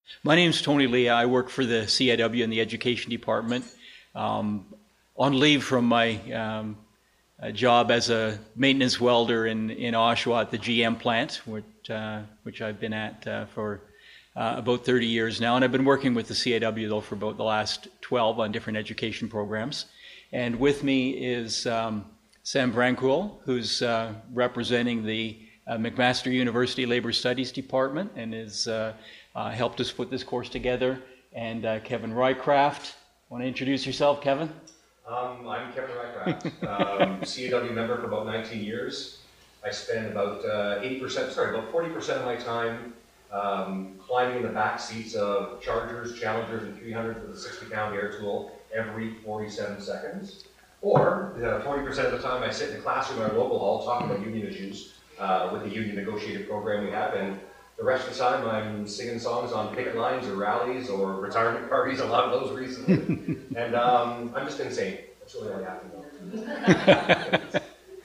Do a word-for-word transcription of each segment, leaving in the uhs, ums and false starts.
My name's Tony Lee. I work for the C I W in the Education Department. Um, on leave from my um, uh, job as a maintenance welder in, in Oshawa at the G M plant, which, uh, which I've been at uh, for uh, about thirty years now. And I've been working with the C I W, though, for about the last twelve on different education programs. And with me is um, Sam Brancoul, who's uh, representing the uh, McMaster University Labor Studies Department and is uh, uh, helped us put this course together. And uh, Kevin Rycraft. Want to introduce yourself, Kevin? Um, I'm Kevin Rycraft, um, C A W member for about nineteen years. I spend about uh, eighty percent, sorry, about forty percent of my time um, climbing in the back seats of Chargers, Challengers, and three hundreds with a sixty pound air tool every forty-seven seconds. Or uh, forty percent of the time I sit in the classroom in our local hall talking about union issues uh, with the union negotiated program we have. And the rest of the time I'm singing songs on picket lines or rallies or retirement parties, a lot of those recently. And um, I'm just insane. That's really all you have to know.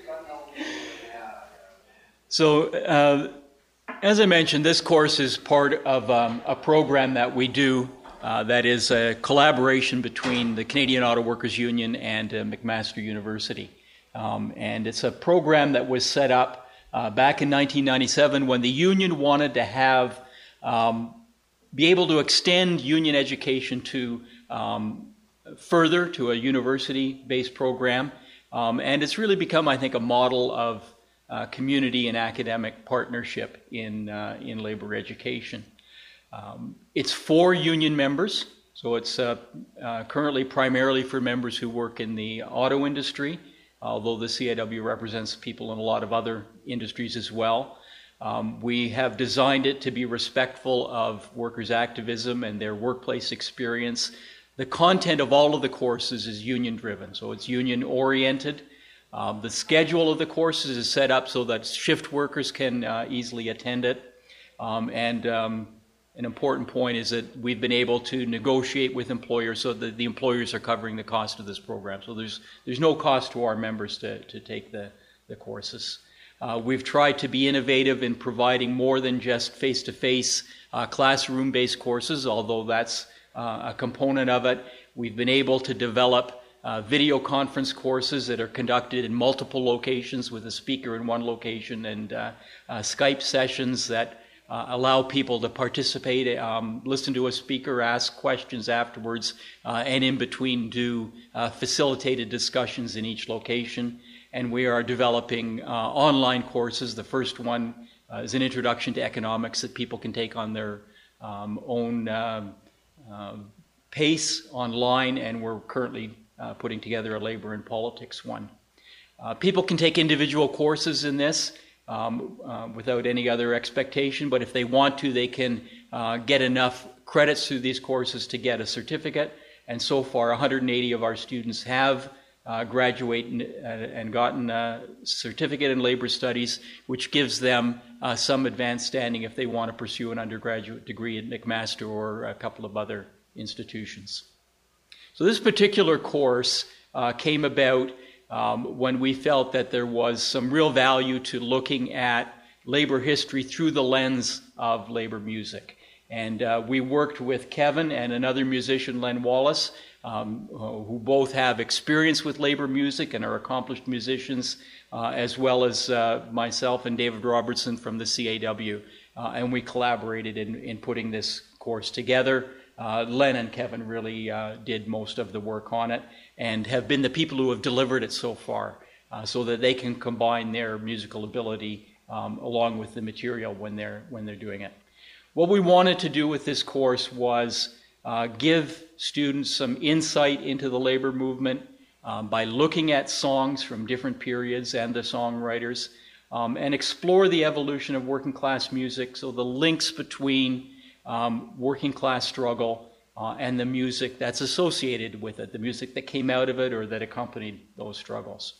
So, uh, as I mentioned, this course is part of um, a program that we do uh, that is a collaboration between the Canadian Auto Workers Union and uh, McMaster University. Um, and it's a program that was set up Uh, back in nineteen ninety-seven, when the union wanted to have, um, be able to extend union education to um, further to a university-based program. Um, and it's really become, I think, a model of uh, community and academic partnership in, uh, in labor education. Um, it's for union members, so it's uh, uh, currently primarily for members who work in the auto industry, although the C I W represents people in a lot of other industries as well. Um, we have designed it to be respectful of workers' activism and their workplace experience. The content of all of the courses is union-driven, so it's union-oriented. Um, the schedule of the courses is set up so that shift workers can uh, easily attend it. Um, and um, an important point is that we've been able to negotiate with employers so that the employers are covering the cost of this program. So there's there's no cost to our members to, to take the, the courses. Uh, we've tried to be innovative in providing more than just face-to-face uh, classroom-based courses, although that's uh, a component of it. We've been able to develop uh, video conference courses that are conducted in multiple locations with a speaker in one location, and uh, uh, Skype sessions that Uh, allow people to participate, um, listen to a speaker, ask questions afterwards, uh, and in between do uh, facilitated discussions in each location. And we are developing uh, online courses. The first one uh, is an introduction to economics that people can take on their um, own uh, uh, pace online, and we're currently uh, putting together a labor and politics one. Uh, people can take individual courses in this Um, uh, without any other expectation, but if they want to, they can uh, get enough credits through these courses to get a certificate. And so far, one hundred eighty of our students have uh, graduated and, and gotten a certificate in labor studies, which gives them uh, some advanced standing if they want to pursue an undergraduate degree at McMaster or a couple of other institutions. So this particular course uh, came about Um, when we felt that there was some real value to looking at labor history through the lens of labor music. And uh, we worked with Kevin and another musician, Len Wallace, um, who both have experience with labor music and are accomplished musicians, uh, as well as uh, myself and David Robertson from the C A W. Uh, and we collaborated in, in putting this course together. Uh, Len and Kevin really uh, did most of the work on it and have been the people who have delivered it so far, uh, so that they can combine their musical ability um, along with the material when they're when they're doing it. What we wanted to do with this course was uh, give students some insight into the labor movement um, by looking at songs from different periods and the songwriters, um, and explore the evolution of working class music, so the links between Um, working class struggle uh, and the music that's associated with it, the music that came out of it or that accompanied those struggles.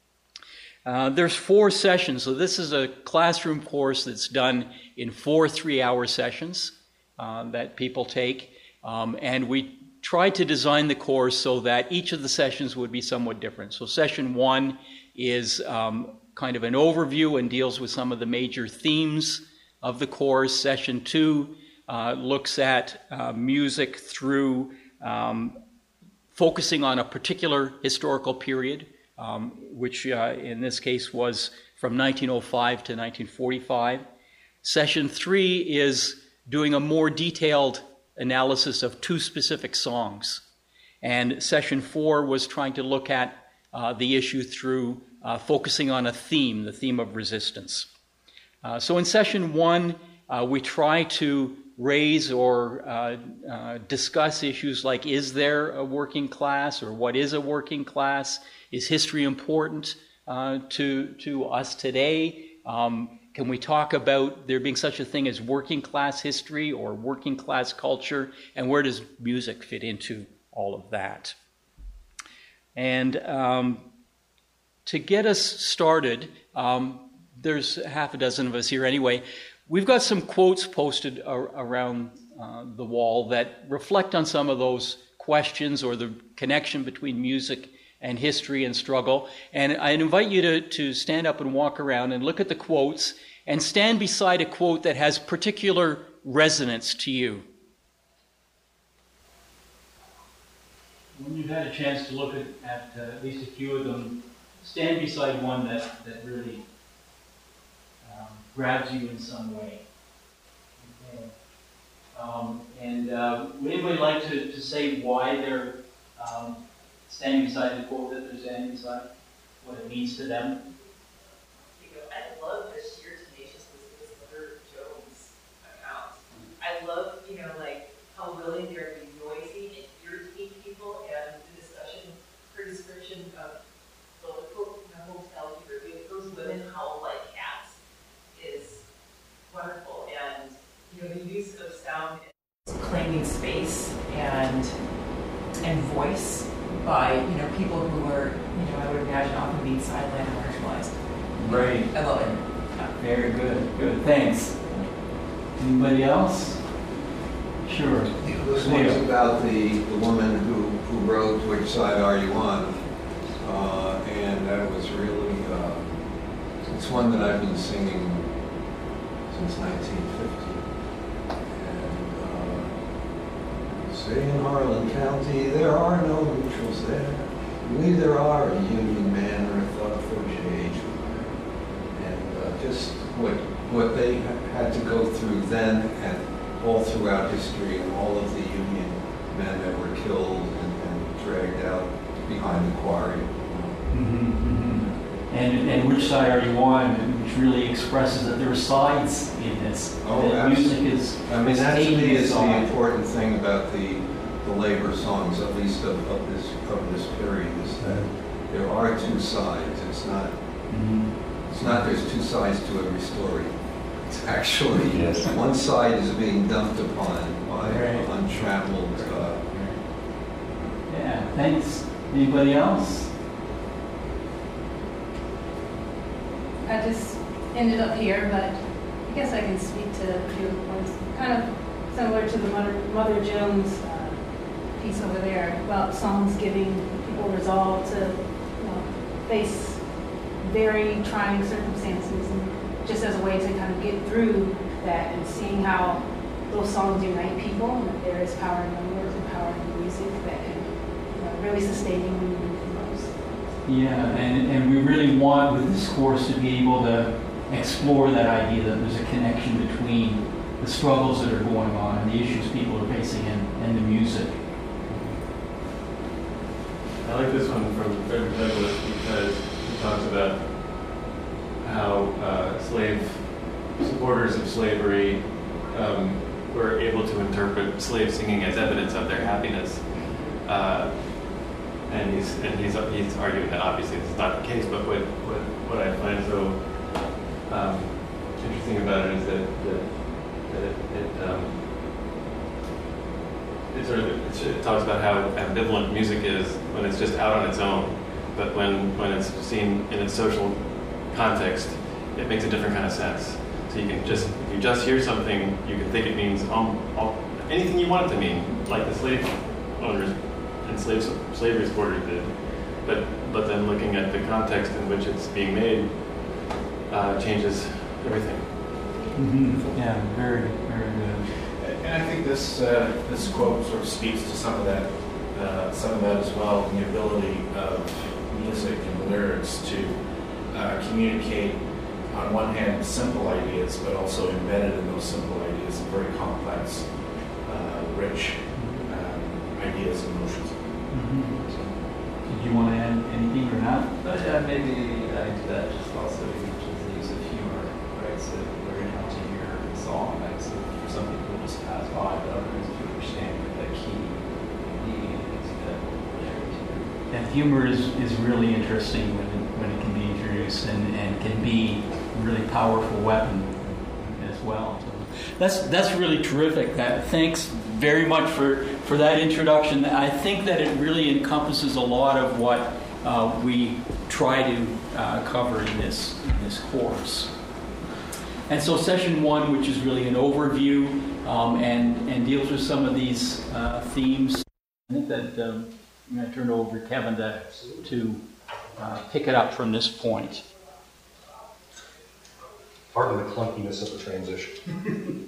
Uh, there's four sessions, so this is a classroom course that's done in four three-hour sessions uh, that people take, um, and we tried to design the course so that each of the sessions would be somewhat different. So session one is um, kind of an overview and deals with some of the major themes of the course. Session two uh, looks at uh, music through um, focusing on a particular historical period, um, which uh, in this case was from nineteen oh five to nineteen forty-five. Session three is doing a more detailed analysis of two specific songs. And session four was trying to look at uh, the issue through uh, focusing on a theme, the theme of resistance. Uh, so in session one, uh, we try to raise or uh, uh, discuss issues like, is there a working class, or what is a working class? Is history important uh, to, to us today? Um, can we talk about there being such a thing as working class history or working class culture? And where does music fit into all of that? And um, to get us started, um, there's half a dozen of us here anyway. We've got some quotes posted ar- around uh, the wall that reflect on some of those questions or the connection between music and history and struggle. And I invite you to, to stand up and walk around and look at the quotes and stand beside a quote that has particular resonance to you. When you've had a chance to look at, at uh, at least a few of them, stand beside one that, that really um, grabs you in some way. Okay. Um, and uh, would anybody like to, to say why they're um, standing beside the quote that they're standing beside? What it means to them? You know, I love the sheer tenaciousness of this Mother Jones account. I love, you know, like how willing they are to be noisy and irritate people, and the discussion, her description of the local hotel here, those women howl like cats is wonderful. And, you know, the use of sound, claiming space and and voice by, you know, people who are, you know, I would imagine often being sidelined and marginalized. Right. I love it. Yeah. Very good. Good. Thanks. Anybody else? Sure. This one's about the, the woman who, who wrote Which Side Are You On? Uh, and that was really, uh, it's one that I've been singing since nineteen fifty. Say in Harlan County, there are no neutrals there. Neither are a Union man or a thoughtful J H. And uh, just what what they had to go through then and all throughout history, and all of the Union men that were killed and, and dragged out behind the quarry. Mm-hmm, mm-hmm. And and which side are you on? Which really expresses that there are sides in this. Oh, that music is. I mean, that to me is the side. important thing about the the labor songs, at least of, of this of this period, is that there are two sides. It's not. Mm-hmm. It's not. There's two sides to every story. It's actually Yes. one side is being dumped upon by Right. untrammeled. Uh, Yeah. Thanks. Anybody else? I just ended up here, but I guess I can speak to a few points. Kind of similar to the Mother, Mother Jones uh, piece over there about songs giving people resolve to, you know, face very trying circumstances, and just as a way to kind of get through that, and seeing how those songs unite people, and that there is power in numbers and power in music that can, you know, really sustain you when you need the most. Yeah, and, and we really want with this course to be able to explore that idea that there's a connection between the struggles that are going on and the issues people are facing and, and the music. I like this one from Frederick Douglass because he talks about how uh, slave supporters of slavery um, were able to interpret slave singing as evidence of their happiness. Uh, And he's and he's he's arguing that obviously this is not the case, but what what, what I find so um, interesting about it is that that, that it it, um, it sort of it talks about how ambivalent music is when it's just out on its own, but when when it's seen in its social context, it makes a different kind of sense. So you can just if you just hear something, you can think it means um, all, anything you want it to mean, like the slave owners and slave, slavery supporters did, but but then looking at the context in which it's being made uh, changes everything. Mm-hmm. Yeah, very, very good. And I think this uh, this quote sort of speaks to some of that, uh, some of that as well. The ability of music and lyrics to uh, communicate, on one hand, simple ideas, but also embedded in those simple ideas, very complex, uh, rich um, ideas and emotions. Mm-hmm. So, did you want to add anything or not? But yeah, maybe adding to that, just also mentions the use of humor, right? So learning how to hear a song, like so for some people just pass by, but others if you understand what that key meaning is that they're That humor is, is really interesting when it, when it can be introduced and, and can be a really powerful weapon as well. So that's that's really terrific. That, thanks very much for, for that introduction. I think that it really encompasses a lot of what uh, we try to uh, cover in this in this course. And so session one, which is really an overview um, and, and deals with some of these uh, themes. I think that um, I'm going to turn it over to Kevin to, to uh, pick it up from this point. Pardon the clunkiness of the transition.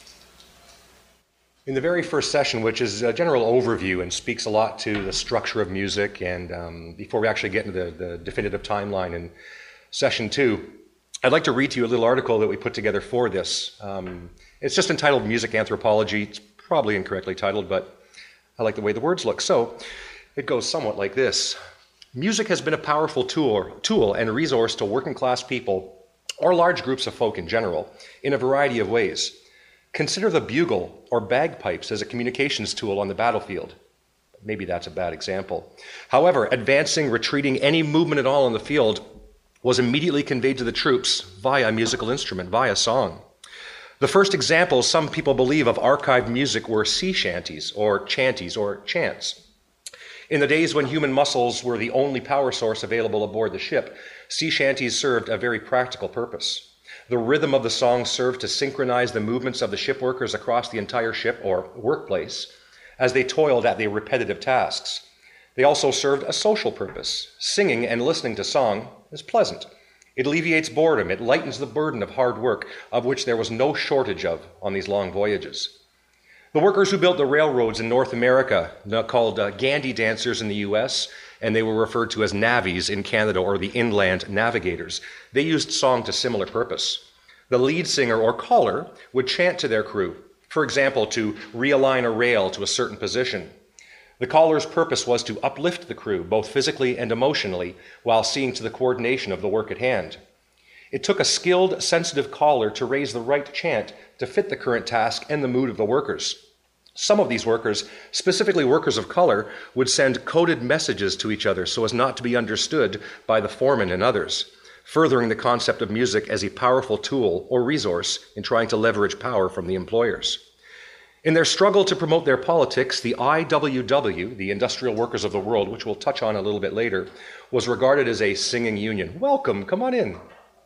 In the very first session, which is a general overview and speaks a lot to the structure of music, and um, before we actually get into the, the definitive timeline in session two, I'd like to read to you a little article that we put together for this. Um, it's just entitled Music Anthropology. It's probably incorrectly titled, but I like the way the words look. So it goes somewhat like this. Music has been a powerful tool, tool and resource to working class people, or large groups of folk in general, in a variety of ways. Consider the bugle or bagpipes as a communications tool on the battlefield. Maybe that's a bad example. However, advancing, retreating, any movement at all on the field was immediately conveyed to the troops via a musical instrument, via song. The first examples some people believe of archived music were sea shanties or chanties or chants. In the days when human muscles were the only power source available aboard the ship, sea shanties served a very practical purpose. The rhythm of the song served to synchronize the movements of the ship workers across the entire ship or workplace as they toiled at their repetitive tasks. They also served a social purpose. Singing and listening to song is pleasant. It alleviates boredom. It lightens the burden of hard work, of which there was no shortage of on these long voyages. The workers who built the railroads in North America, called uh, Gandhi dancers in the U S, and they were referred to as navvies in Canada, or the inland navigators, they used song to similar purpose. The lead singer or caller would chant to their crew, for example, to realign a rail to a certain position. The caller's purpose was to uplift the crew, both physically and emotionally, while seeing to the coordination of the work at hand. It took a skilled, sensitive caller to raise the right chant to fit the current task and the mood of the workers. Some of these workers, specifically workers of color, would send coded messages to each other so as not to be understood by the foreman and others, furthering the concept of music as a powerful tool or resource in trying to leverage power from the employers. In their struggle to promote their politics, the I W W, the Industrial Workers of the World, which we'll touch on a little bit later, was regarded as a singing union. Welcome, come on in.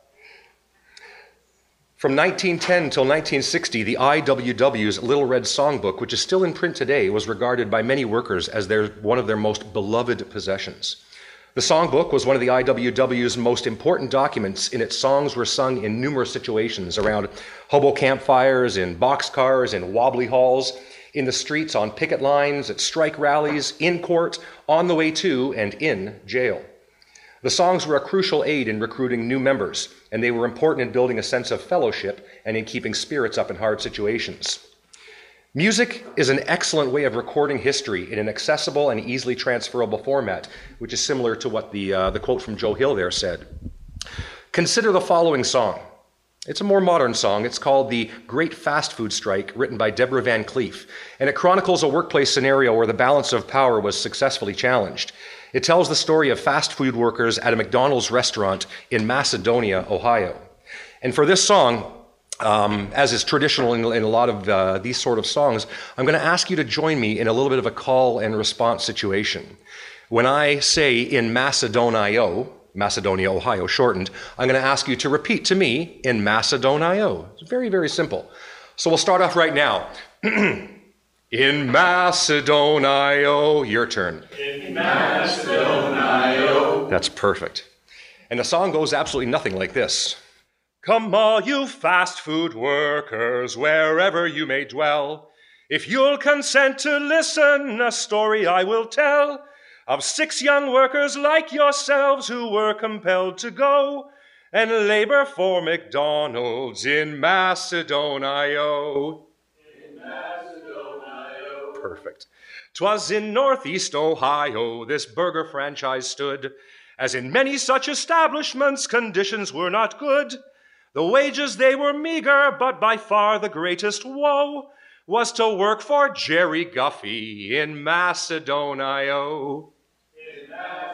From nineteen ten till nineteen sixty, the I W W's Little Red Songbook, which is still in print today, was regarded by many workers as their, one of their most beloved possessions. The songbook was one of the I W W's most important documents, in its songs were sung in numerous situations around hobo campfires, in boxcars, in wobbly halls, in the streets, on picket lines, at strike rallies, in court, on the way to and in jail. The songs were a crucial aid in recruiting new members, and they were important in building a sense of fellowship and in keeping spirits up in hard situations. Music is an excellent way of recording history in an accessible and easily transferable format, which is similar to what the, uh, the quote from Joe Hill there said. Consider the following song. It's a more modern song. It's called The Great Fast Food Strike, written by Deborah Van Cleef, and it chronicles a workplace scenario where the balance of power was successfully challenged. It tells the story of fast food workers at a McDonald's restaurant in Macedonia, Ohio. And for this song, Um, as is traditional in, in a lot of uh, these sort of songs, I'm going to ask you to join me in a little bit of a call and response situation. When I say in Macedonia, Macedonia, Ohio, shortened, I'm going to ask you to repeat to me in Macedonia. It's very, very simple. So we'll start off right now. In Macedonia, your turn. In Macedonia. That's perfect. And the song goes absolutely nothing like this. Come all you fast food workers, wherever you may dwell, If you'll consent to listen, a story I will tell of six young workers like yourselves who were compelled to go and labor for McDonald's in Macedonio. In Macedonio. Perfect. 'Twas in Northeast Ohio this burger franchise stood. As in many such establishments, conditions were not good. The wages, they were meager, but by far the greatest woe was to work for Jerry Guffey in Macedonio. In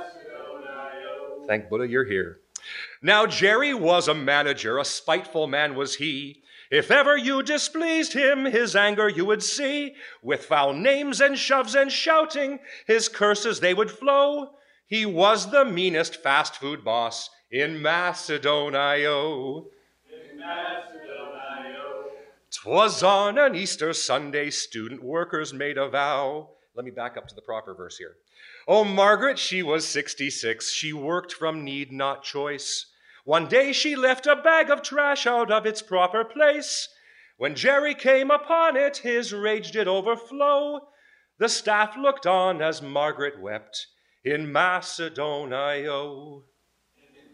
Macedonio. Thank Buddha you're here. Now Jerry was a manager, a spiteful man was he. If ever you displeased him, his anger you would see. With foul names and shoves and shouting, his curses they would flow. He was the meanest fast food boss in Macedonio. In Macedonio. 'Twas on an Easter Sunday, student workers made a vow. Let me back up to the proper verse here. Oh, Margaret, she was sixty-six. She worked from need, not choice. One day she left a bag of trash out of its proper place. When Jerry came upon it, his rage did overflow. The staff looked on as Margaret wept in Macedonio. In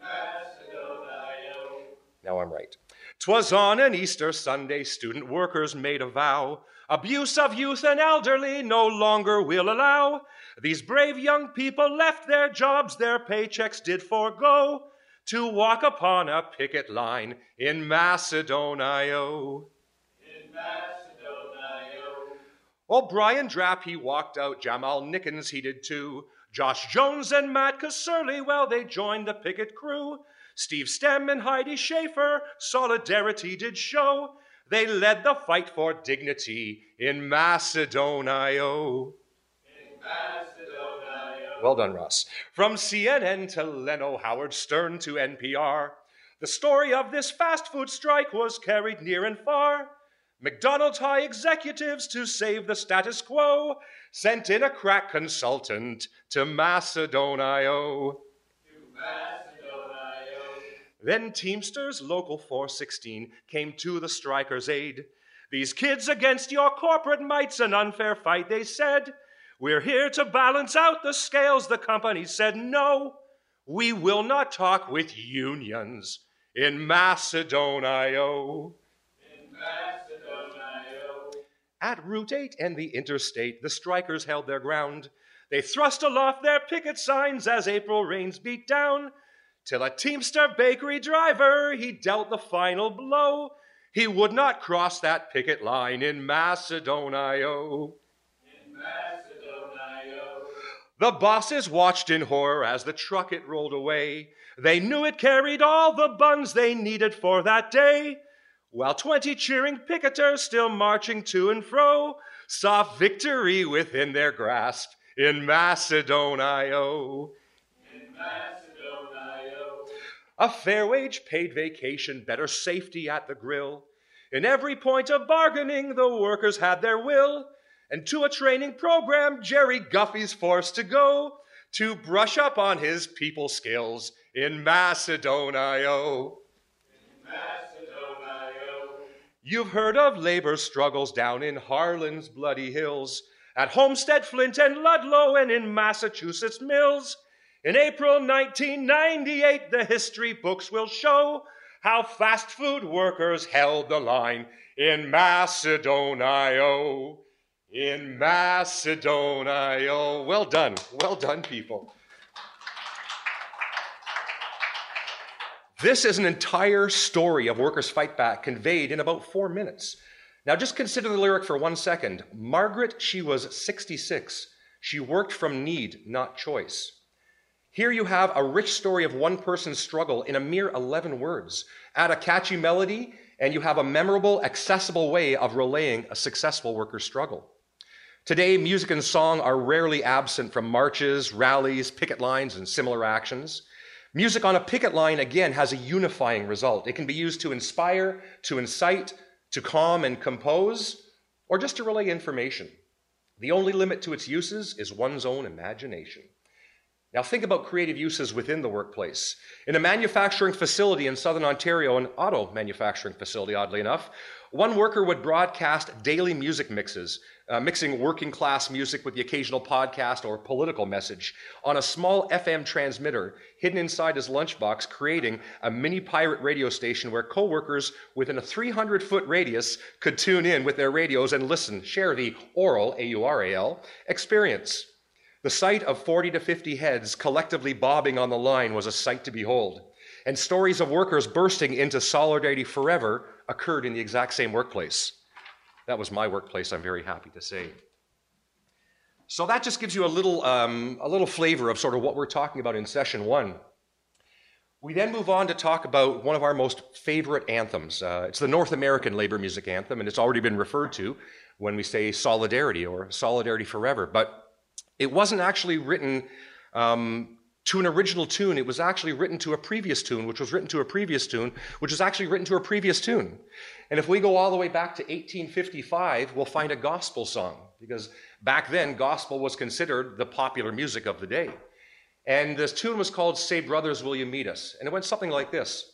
Macedonio. Now I'm right. 'Twas on an Easter Sunday, student workers made a vow. Abuse of youth and elderly no longer we'll allow. These brave young people left their jobs, their paychecks did forego, to walk upon a picket line in Macedonio. In Macedonio. Oh, Brian Drapp, he walked out. Jamal Nickens, he did too. Josh Jones and Matt Caserly, well, they joined the picket crew. Steve Stem and Heidi Schaefer, solidarity did show. They led the fight for dignity in Macedonio. In Macedonio. Well done, Ross. From C N N to Leno, Howard Stern to N P R, the story of this fast food strike was carried near and far. McDonald's high executives, to save the status quo, sent in a crack consultant to Macedonio. To Macedonio. Then Teamsters Local four sixteen came to the strikers' aid. These kids against your corporate might's an unfair fight, they said. We're here to balance out the scales. The company said no. We will not talk with unions in Macedonio. In Macedonio. At Route eight and the interstate, the strikers held their ground. They thrust aloft their picket signs as April rains beat down, till a Teamster bakery driver, he dealt the final blow. He would not cross that picket line in Macedonio. In Macedonio. The bosses watched in horror as the truck it rolled away. They knew it carried all the buns they needed for that day, while twenty cheering picketers, still marching to and fro, saw victory within their grasp in Macedonio. In Macedonio. A fair wage, paid vacation, better safety at the grill. In every point of bargaining, the workers had their will. And to a training program, Jerry Guffey's forced to go to brush up on his people skills in Macedonio. In Macedonio. You've heard of labor struggles down in Harlan's bloody hills, at Homestead, Flint, and Ludlow, and in Massachusetts Mills. In April nineteen ninety-eight, the history books will show how fast food workers held the line in Macedonio. In Macedonio. Well done. Well done, people. This is an entire story of Workers' Fight Back conveyed in about four minutes. Now just consider the lyric for one second. Margaret, she was sixty-six. She worked from need, not choice. Here you have a rich story of one person's struggle in a mere eleven words. Add a catchy melody, and you have a memorable, accessible way of relaying a successful worker's struggle. Today, music and song are rarely absent from marches, rallies, picket lines, and similar actions. Music on a picket line, again, has a unifying result. It can be used to inspire, to incite, to calm and compose, or just to relay information. The only limit to its uses is one's own imagination. Now think about creative uses within the workplace. In a manufacturing facility in Southern Ontario, an auto manufacturing facility, oddly enough, One worker would broadcast daily music mixes, uh, mixing working class music with the occasional podcast or political message on a small F M transmitter hidden inside his lunchbox, creating a mini pirate radio station where co-workers within a three hundred foot radius could tune in with their radios and listen, share the oral, A U R A L, experience. The sight of forty to fifty heads collectively bobbing on the line was a sight to behold. And stories of workers bursting into Solidarity Forever occurred in the exact same workplace. That was my workplace, I'm very happy to say. So that just gives you a little, um, a little flavor of sort of what we're talking about in session one. We then move on to talk about one of our most favorite anthems. Uh, it's the North American labor music anthem, and it's already been referred to when we say Solidarity or Solidarity Forever. But it wasn't actually written um, to an original tune. It was actually written to a previous tune, which was written to a previous tune, which was actually written to a previous tune. And if we go all the way back to eighteen fifty-five, we'll find a gospel song, because back then, gospel was considered the popular music of the day. And this tune was called Say Brothers, Will You Meet Us? And it went something like this.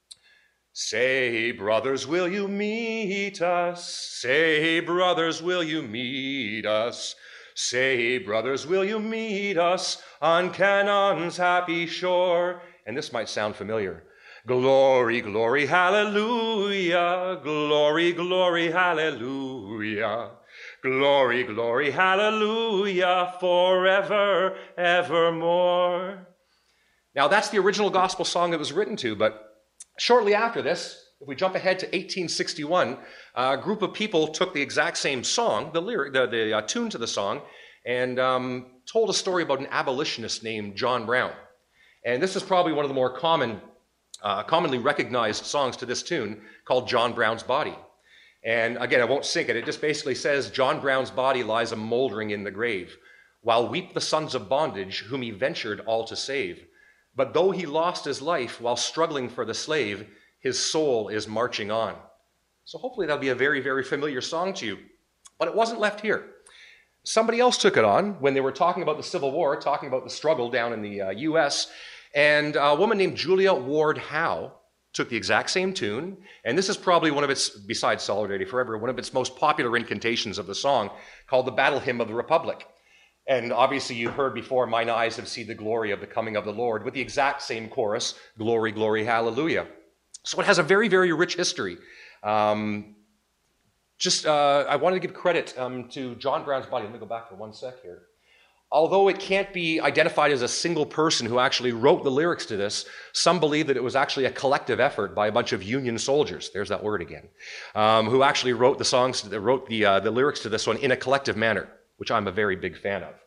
Say, brothers, will you meet us? Say, brothers, will you meet us? Say, brothers, will you meet us on Canaan's happy shore? And this might sound familiar. Glory, glory, hallelujah. Glory, glory, hallelujah. Glory, glory, hallelujah, forever, evermore. Now, that's the original gospel song it was written to, but shortly after this, if we jump ahead to eighteen sixty-one, a group of people took the exact same song, the lyric, the, the uh, tune to the song, and um, told a story about an abolitionist named John Brown. And this is probably one of the more common, uh, commonly recognized songs to this tune, called John Brown's Body. And again, I won't sing it. It just basically says, John Brown's body lies a moldering in the grave, while weep the sons of bondage, whom he ventured all to save. But though he lost his life while struggling for the slave, his soul is marching on. So hopefully that'll be a very, very familiar song to you. But it wasn't left here. Somebody else took it on when they were talking about the Civil War, talking about the struggle down in the uh, U S, and a woman named Julia Ward Howe took the exact same tune, and this is probably one of its, besides Solidarity Forever, one of its most popular incantations of the song, called the Battle Hymn of the Republic. And obviously you heard before, mine eyes have seen the glory of the coming of the Lord, with the exact same chorus, glory, glory, hallelujah. So it has a very, very rich history. Um, just, uh, I wanted to give credit um, to John Brown's Body. Let me go back for one sec here. Although it can't be identified as a single person who actually wrote the lyrics to this, some believe that it was actually a collective effort by a bunch of Union soldiers, there's that word again, um, who actually wrote the songs, wrote the, uh, the lyrics to this one in a collective manner, which I'm a very big fan of.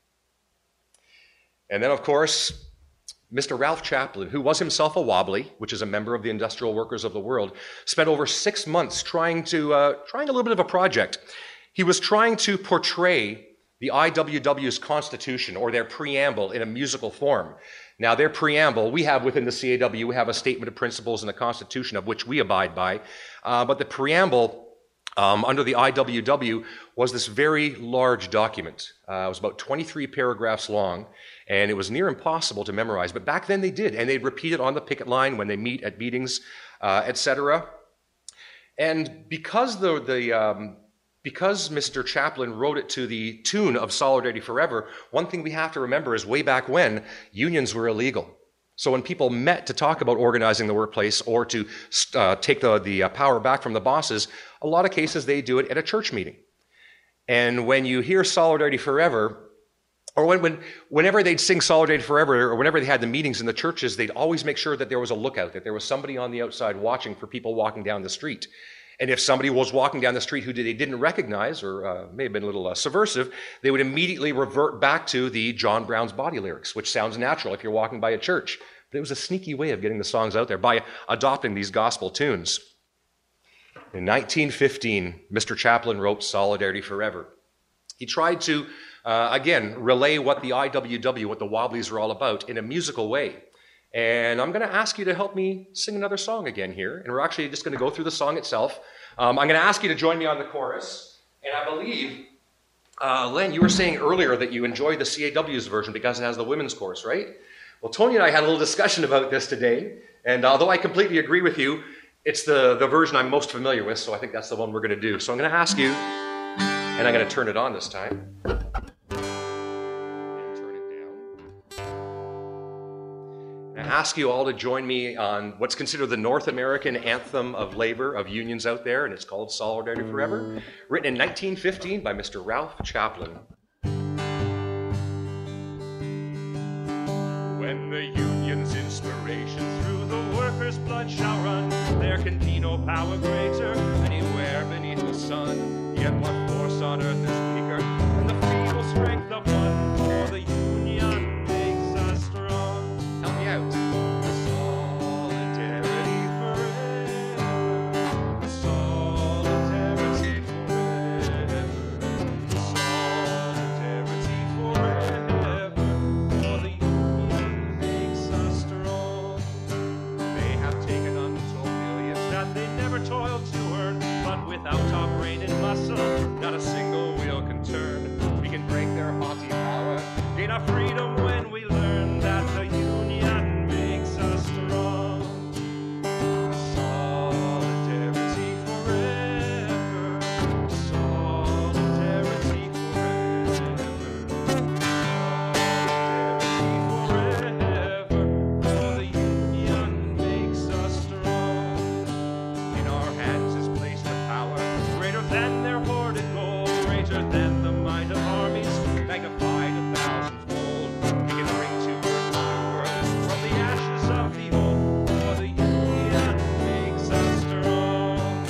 And then, of course, Mister Ralph Chaplin, who was himself a Wobbly, which is a member of the Industrial Workers of the World, spent over six months trying to, uh, trying a little bit of a project. He was trying to portray the I W W's Constitution, or their preamble, in a musical form. Now, their preamble, we have within the C A W, we have a statement of principles and a Constitution of which we abide by, uh, but the preamble um, under the I W W was this very large document. Uh, it was about twenty-three paragraphs long, and it was near impossible to memorize, but back then they did, and they'd repeat it on the picket line when they meet at meetings, uh, et cetera. And because the, the um, Because Mister Chaplin wrote it to the tune of Solidarity Forever, one thing we have to remember is way back when, unions were illegal. So when people met to talk about organizing the workplace or to uh, take the, the uh, power back from the bosses, a lot of cases they do it at a church meeting. And when you hear Solidarity Forever, or when, when, whenever they'd sing Solidarity Forever, or whenever they had the meetings in the churches, they'd always make sure that there was a lookout, that there was somebody on the outside watching for people walking down the street. And if somebody was walking down the street who they didn't recognize, or uh, may have been a little uh, subversive, they would immediately revert back to the John Brown's Body lyrics, which sounds natural if you're walking by a church. But it was a sneaky way of getting the songs out there by adopting these gospel tunes. In nineteen fifteen, Mister Chaplin wrote Solidarity Forever. He tried to, uh, again, relay what the I W W, what the Wobblies were all about in a musical way. And I'm going to ask you to help me sing another song again here. And we're actually just going to go through the song itself. Um, I'm going to ask you to join me on the chorus. And I believe, uh, Len, you were saying earlier that you enjoyed the C A W's version because it has the women's chorus, right? Well, Tony and I had a little discussion about this today. And although I completely agree with you, it's the, the version I'm most familiar with, so I think that's the one we're going to do. So I'm going to ask you, and I'm going to turn it on this time. And turn it down. And I ask you all to join me on what's considered the North American anthem of labor, of unions out there, and it's called Solidarity Forever, written in nineteen fifteen by Mister Ralph Chaplin. When the union's inspiration through the workers' blood shall run, there can be no power greater anywhere beneath the sun. Yet what force on earth is weaker than the feeble strength of one? For the union makes us strong. Help me out. Solidarity forever. Solidarity forever. Solidarity forever. For the union makes us strong. They have taken untold millions that they never toiled to earn, but without our brain and muscle, not a single wheel can turn. We can break their haughty power, gain our freedom when we learn that the union makes us strong. Solidarity forever. Solidarity forever. Solidarity forever. For the union makes us strong. In our hands is placed a power greater than their hoarded gold, greater than the might of armies, magnified a thousandfold. We can bring to earth the new world from the ashes of the old, for the union makes us strong.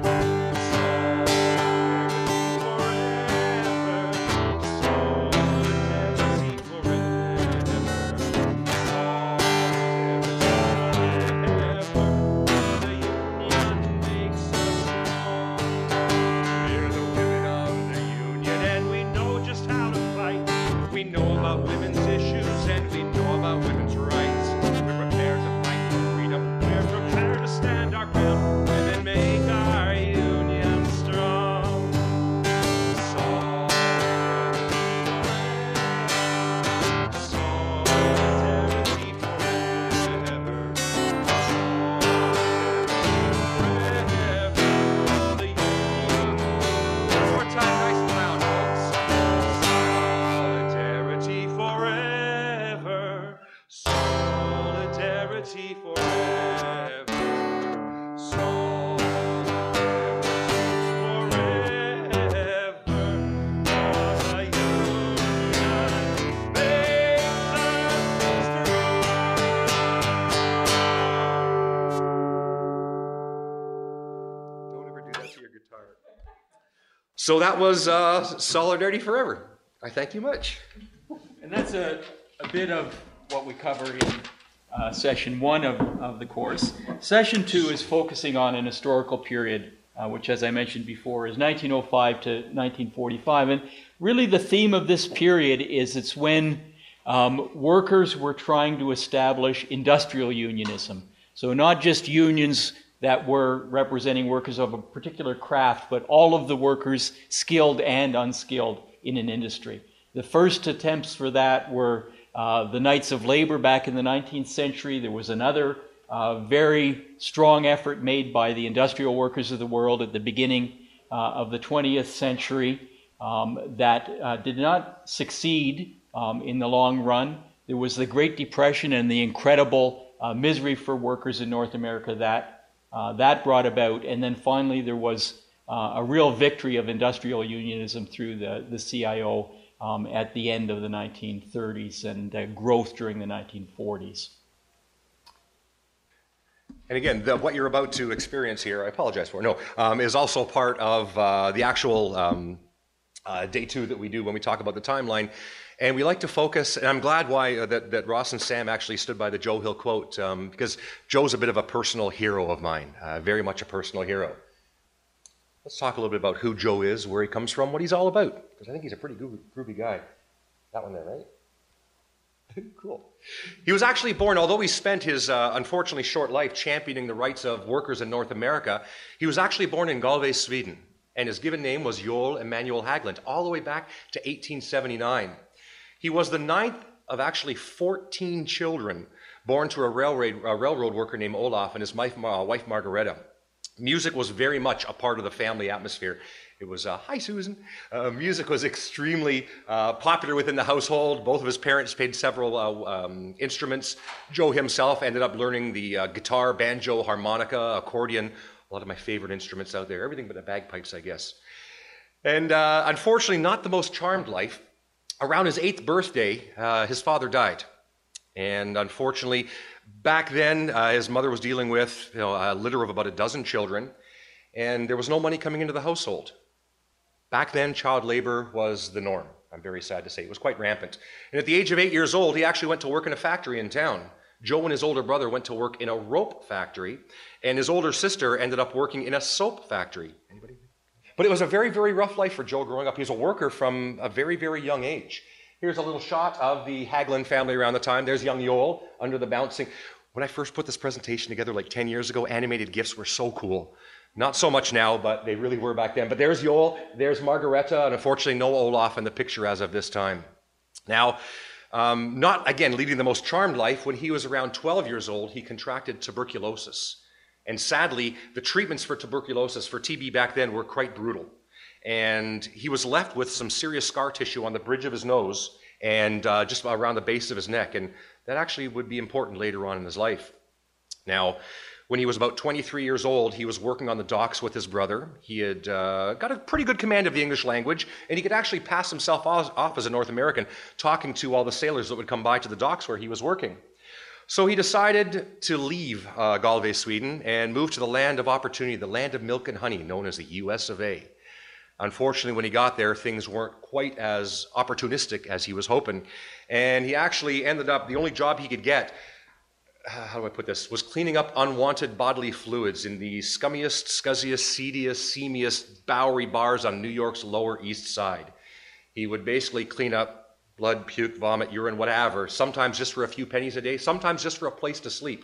Solidarity forever. Solidarity forever. Solidarity forever. The union makes us strong. We're the women of the union, and we know just how to fight. We know about women's issues, and we know about women's rights. We're prepared to fight for freedom. We're prepared to stand our ground. Women make our union strong. Solidarity forever. Solidarity forever. Solidarity forever. The union. One more time, nice and loud, folks. Solidarity forever. Solidarity forever. Don't ever do that to your guitar. So that was uh, Solidarity Forever. I thank you much. And that's a, a bit of what we cover in uh, session one of, of the course. Session two is focusing on an historical period, uh, which, as I mentioned before, is nineteen oh five to nineteen forty-five. And really the theme of this period is it's when um, workers were trying to establish industrial unionism. So not just unions that were representing workers of a particular craft, but all of the workers, skilled and unskilled, in an industry. The first attempts for that were uh, the Knights of Labor back in the nineteenth century. There was another uh, very strong effort made by the industrial workers of the world at the beginning uh, of the twentieth century um, that uh, did not succeed um, in the long run. There was the Great Depression and the incredible uh, misery for workers in North America that uh, that brought about. And then finally there was uh, a real victory of industrial unionism through the, the C I O um, at the end of the nineteen thirties and uh, growth during the nineteen forties. And again, the, what you're about to experience here, I apologize for, no, um, is also part of uh, the actual um, uh, day two that we do when we talk about the timeline. And we like to focus, and I'm glad why uh, that, that Ross and Sam actually stood by the Joe Hill quote, um, because Joe's a bit of a personal hero of mine, uh, very much a personal hero. Let's talk a little bit about who Joe is, where he comes from, what he's all about, because I think he's a pretty groovy, groovy guy. That one there, right? Cool. He was actually born, although he spent his uh, unfortunately short life championing the rights of workers in North America, he was actually born in Galway, Sweden, and his given name was Joel Emanuel Haglund, all the way back to eighteen seventy-nine. He was the ninth of actually fourteen children born to a railroad, a railroad worker named Olaf and his wife, uh, wife Margareta. Music was very much a part of the family atmosphere. It was, uh, hi Susan, uh, music was extremely uh, popular within the household. Both of his parents played several uh, um, instruments. Joe himself ended up learning the uh, guitar, banjo, harmonica, accordion, a lot of my favorite instruments out there, everything but the bagpipes, I guess. And uh, unfortunately, not the most charmed life. Around his eighth birthday, uh, his father died. And unfortunately, back then, uh, his mother was dealing with you know, a litter of about a dozen children, and there was no money coming into the household. Back then, child labor was the norm. I'm very sad to say. It was quite rampant. And at the age of eight years old, he actually went to work in a factory in town. Joe and his older brother went to work in a rope factory, and his older sister ended up working in a soap factory. Anybody? But it was a very, very rough life for Joe growing up. He was a worker from a very, very young age. Here's a little shot of the Haglund family around the time. There's young Joel under the bouncing. When I first put this presentation together like ten years ago, animated GIFs were so cool. Not so much now, but they really were back then. But there's Joel, there's Margareta, and unfortunately no Olaf in the picture as of this time. Now, um, not, again, leading the most charmed life, when he was around twelve years old, he contracted tuberculosis. And sadly, the treatments for tuberculosis, for T B back then, were quite brutal. And he was left with some serious scar tissue on the bridge of his nose and uh, just around the base of his neck. And that actually would be important later on in his life. Now, when he was about twenty-three years old, he was working on the docks with his brother. He had uh, got a pretty good command of the English language, and he could actually pass himself off as a North American, talking to all the sailors that would come by to the docks where he was working. So he decided to leave uh, Galway, Sweden, and move to the land of opportunity, the land of milk and honey, known as the U S of A. Unfortunately, when he got there, things weren't quite as opportunistic as he was hoping, and he actually ended up, the only job he could get, how do I put this, was cleaning up unwanted bodily fluids in the scummiest, scuzziest, seediest, seamiest Bowery bars on New York's Lower East Side. He would basically clean up blood, puke, vomit, urine, whatever, sometimes just for a few pennies a day, sometimes just for a place to sleep.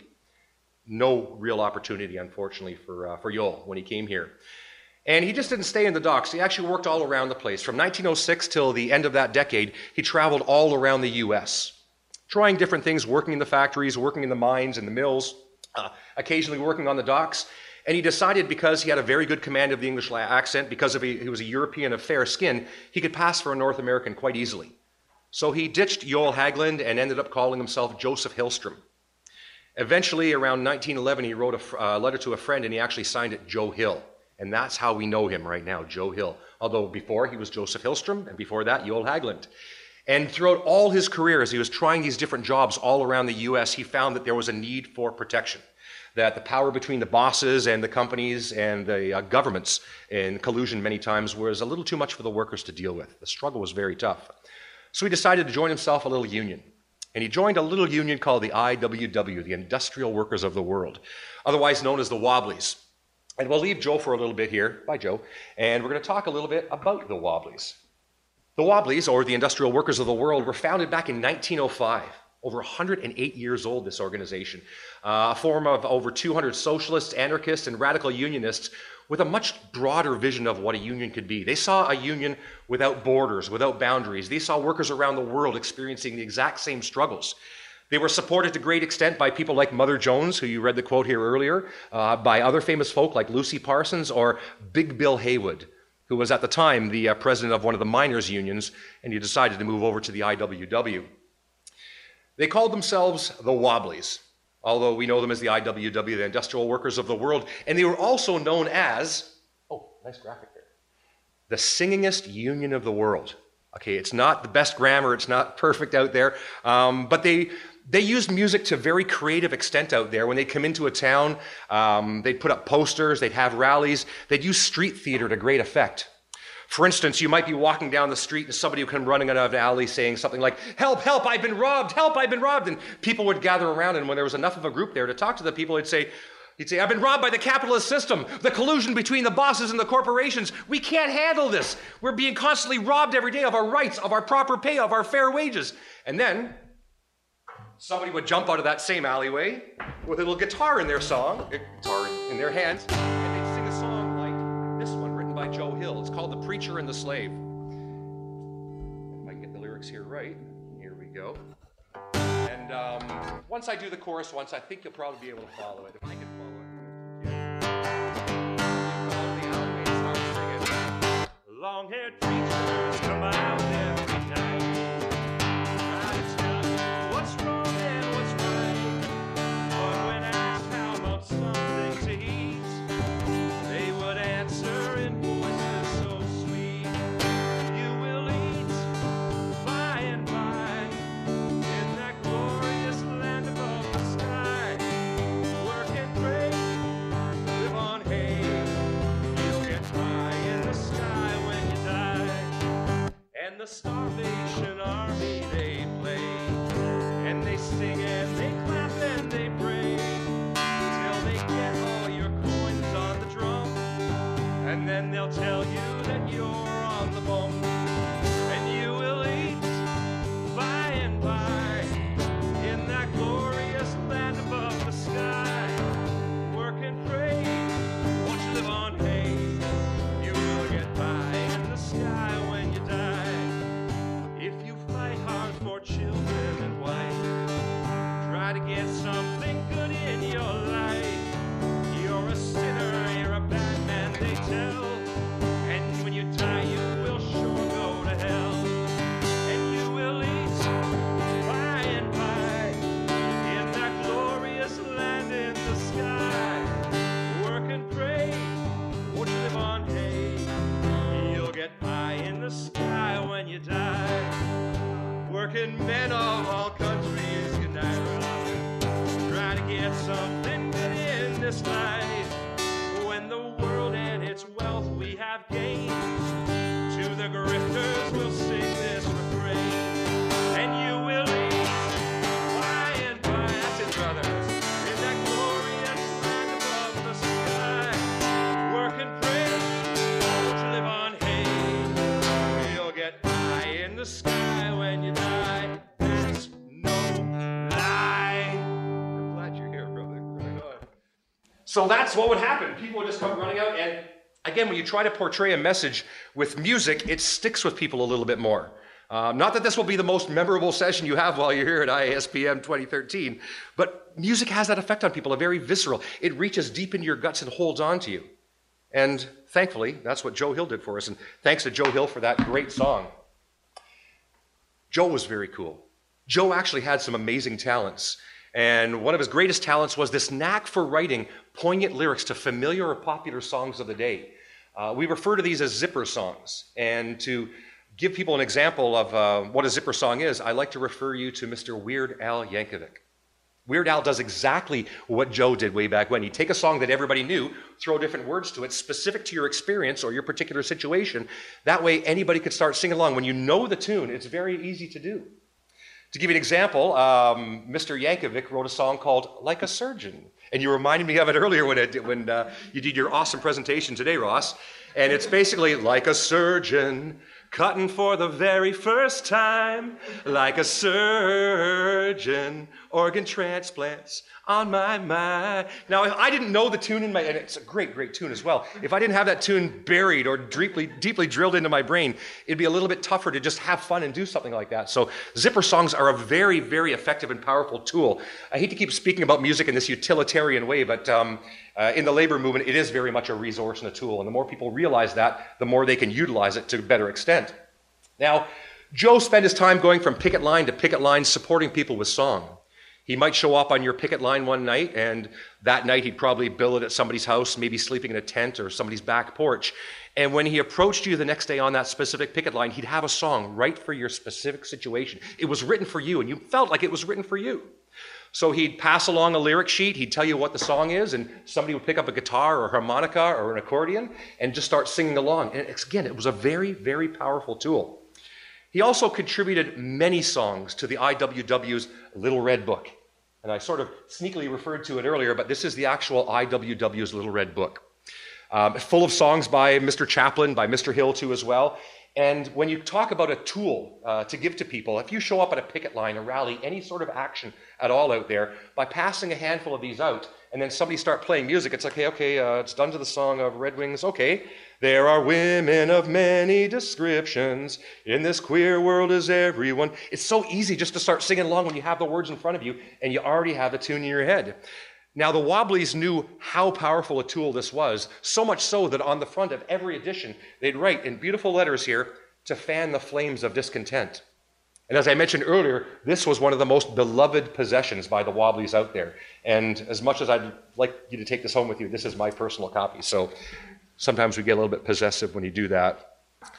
No real opportunity, unfortunately, for, uh, for Joel when he came here. And he just didn't stay in the docks. He actually worked all around the place. From nineteen oh six till the end of that decade, he traveled all around the U S, trying different things, working in the factories, working in the mines and the mills, uh, occasionally working on the docks. And he decided, because he had a very good command of the English accent, because of he, he was a European of fair skin, he could pass for a North American quite easily. So he ditched Joel Haglund and ended up calling himself Joseph Hillstrom. Eventually, around nineteen eleven, he wrote a uh, letter to a friend, and he actually signed it Joe Hill. And that's how we know him right now, Joe Hill. Although before he was Joseph Hillstrom, and before that, Joel Haglund. And throughout all his career, as he was trying these different jobs all around the U S, he found that there was a need for protection. That the power between the bosses and the companies and the uh, governments, in collusion many times, was a little too much for the workers to deal with. The struggle was very tough. So he decided to join himself a little union. And he joined a little union called the I W W, the Industrial Workers of the World, otherwise known as the Wobblies. And we'll leave Joe for a little bit here. Bye, Joe. And we're going to talk a little bit about the Wobblies. The Wobblies, or the Industrial Workers of the World, were founded back in nineteen oh five. Over one hundred eight years old, this organization. Uh, a form of over two hundred socialists, anarchists, and radical unionists with a much broader vision of what a union could be. They saw a union without borders, without boundaries. They saw workers around the world experiencing the exact same struggles. They were supported to great extent by people like Mother Jones, who you read the quote here earlier, uh, by other famous folk like Lucy Parsons or Big Bill Haywood, who was at the time the uh, president of one of the miners' unions, and he decided to move over to the I W W. They called themselves the Wobblies, although we know them as the I W W, the Industrial Workers of the World, and they were also known as, oh, nice graphic there, the singingest union of the world. Okay, it's not the best grammar, it's not perfect out there, um, but they they used music to very creative extent out there. When they'd come into a town, um, they'd put up posters, they'd have rallies, they'd use street theater to great effect. For instance, you might be walking down the street and somebody would come running out of an alley saying something like, help, help, I've been robbed, help, I've been robbed. And people would gather around, and when there was enough of a group there to talk to the people, they'd say, He'd say, I've been robbed by the capitalist system, the collusion between the bosses and the corporations. We can't handle this. We're being constantly robbed every day of our rights, of our proper pay, of our fair wages. And then somebody would jump out of that same alleyway with a little guitar in their song, guitar in their hands, and they'd sing a song like this one written by Joe Hill. It's called The Preacher and the Slave. If I can get the lyrics here right, here we go. And And um, once I do the chorus once, I think you'll probably be able to follow it. If I can follow it. You follow the alleyway and start singing. Long-haired preachers come out every night. Try to tell you what's wrong and what's right. But when asked how about something to eat, they would answer in voices so sweet. You will eat by and by in that glorious land above the sky. Work and pray, live on hay. You'll get high in the sky when you die. And the Starvation Army, they play, and they sing and they clap and they pray, till they get all your coins on the drum. And then they'll tell you that you're on the bum. And you will eat by and by in that glorious land above the sky. Work and pray, won't you live on hay? You will get by in the sky when you die. If you fight hard for children and wife, try to get something good in your life. You're a sinner, you're a bad man, they tell. And when you die, you will sure go to hell. And you will eat by and by in that glorious land in the sky. Work and pray, won't you live on hay? You'll get pie in the sky when you die. Working men of all countries unite. Try to get something good in this life. When the world and its wealth we have gained, to the grifters we'll sing this refrain. And you will eat by and by, that's it, brothers, in that glorious land above the sky. Work and pray, won't you live on hay? You'll get high in the sky when you die. That's no lie. I'm glad you're here, brother. Right on. So that's what would happen. People would just come running out, and again, when you try to portray a message with music, it sticks with people a little bit more. Uh, not that this will be the most memorable session you have while you're here at I A S P M twenty thirteen, but music has that effect on people, a very visceral. It reaches deep into your guts and holds on to you. And thankfully, that's what Joe Hill did for us, and thanks to Joe Hill for that great song. Joe was very cool. Joe actually had some amazing talents. And one of his greatest talents was this knack for writing poignant lyrics to familiar or popular songs of the day. Uh, we refer to these as zipper songs. And to give people an example of uh, what a zipper song is, I like to refer you to Mister Weird Al Yankovic. Weird Al does exactly what Joe did way back when. He'd take a song that everybody knew, throw different words to it, specific to your experience or your particular situation. That way anybody could start singing along. When you know the tune, it's very easy to do. To give you an example, um, Mister Yankovic wrote a song called Like a Surgeon. And you reminded me of it earlier when, it, when uh, you did your awesome presentation today, Ross. And it's basically like a surgeon cutting for the very first time, like a surgeon, organ transplants on my mind. Now, if I didn't know the tune in my, and it's a great, great tune as well. If I didn't have that tune buried or deeply, deeply drilled into my brain, it'd be a little bit tougher to just have fun and do something like that. So zipper songs are a very, very effective and powerful tool. I hate to keep speaking about music in this utilitarian way, but um, uh, in the labor movement, it is very much a resource and a tool. And the more people realize that, the more they can utilize it to a better extent. Now, Joe spent his time going from picket line to picket line supporting people with song. He might show up on your picket line one night, and that night he'd probably billet at somebody's house, maybe sleeping in a tent or somebody's back porch. And when he approached you the next day on that specific picket line, he'd have a song right for your specific situation. It was written for you, and you felt like it was written for you. So he'd pass along a lyric sheet, he'd tell you what the song is, and somebody would pick up a guitar or a harmonica or an accordion and just start singing along. And it's, again, it was a very, very powerful tool. He also contributed many songs to the I W W's Little Red Book. And I sort of sneakily referred to it earlier, but this is the actual I W W's Little Red Book. Um, full of songs by Mister Chaplin, by Mister Hill too as well. And when you talk about a tool uh, to give to people, if you show up at a picket line, a rally, any sort of action at all out there, by passing a handful of these out, and then somebody start playing music, it's like, hey, okay, uh, it's done to the song of Red Wings, okay. There are women of many descriptions. In this queer world is everyone. It's so easy just to start singing along when you have the words in front of you and you already have the tune in your head. Now, the Wobblies knew how powerful a tool this was, so much so that on the front of every edition, they'd write in beautiful letters here, to fan the flames of discontent. And as I mentioned earlier, this was one of the most beloved possessions by the Wobblies out there. And as much as I'd like you to take this home with you, this is my personal copy. So sometimes we get a little bit possessive when you do that.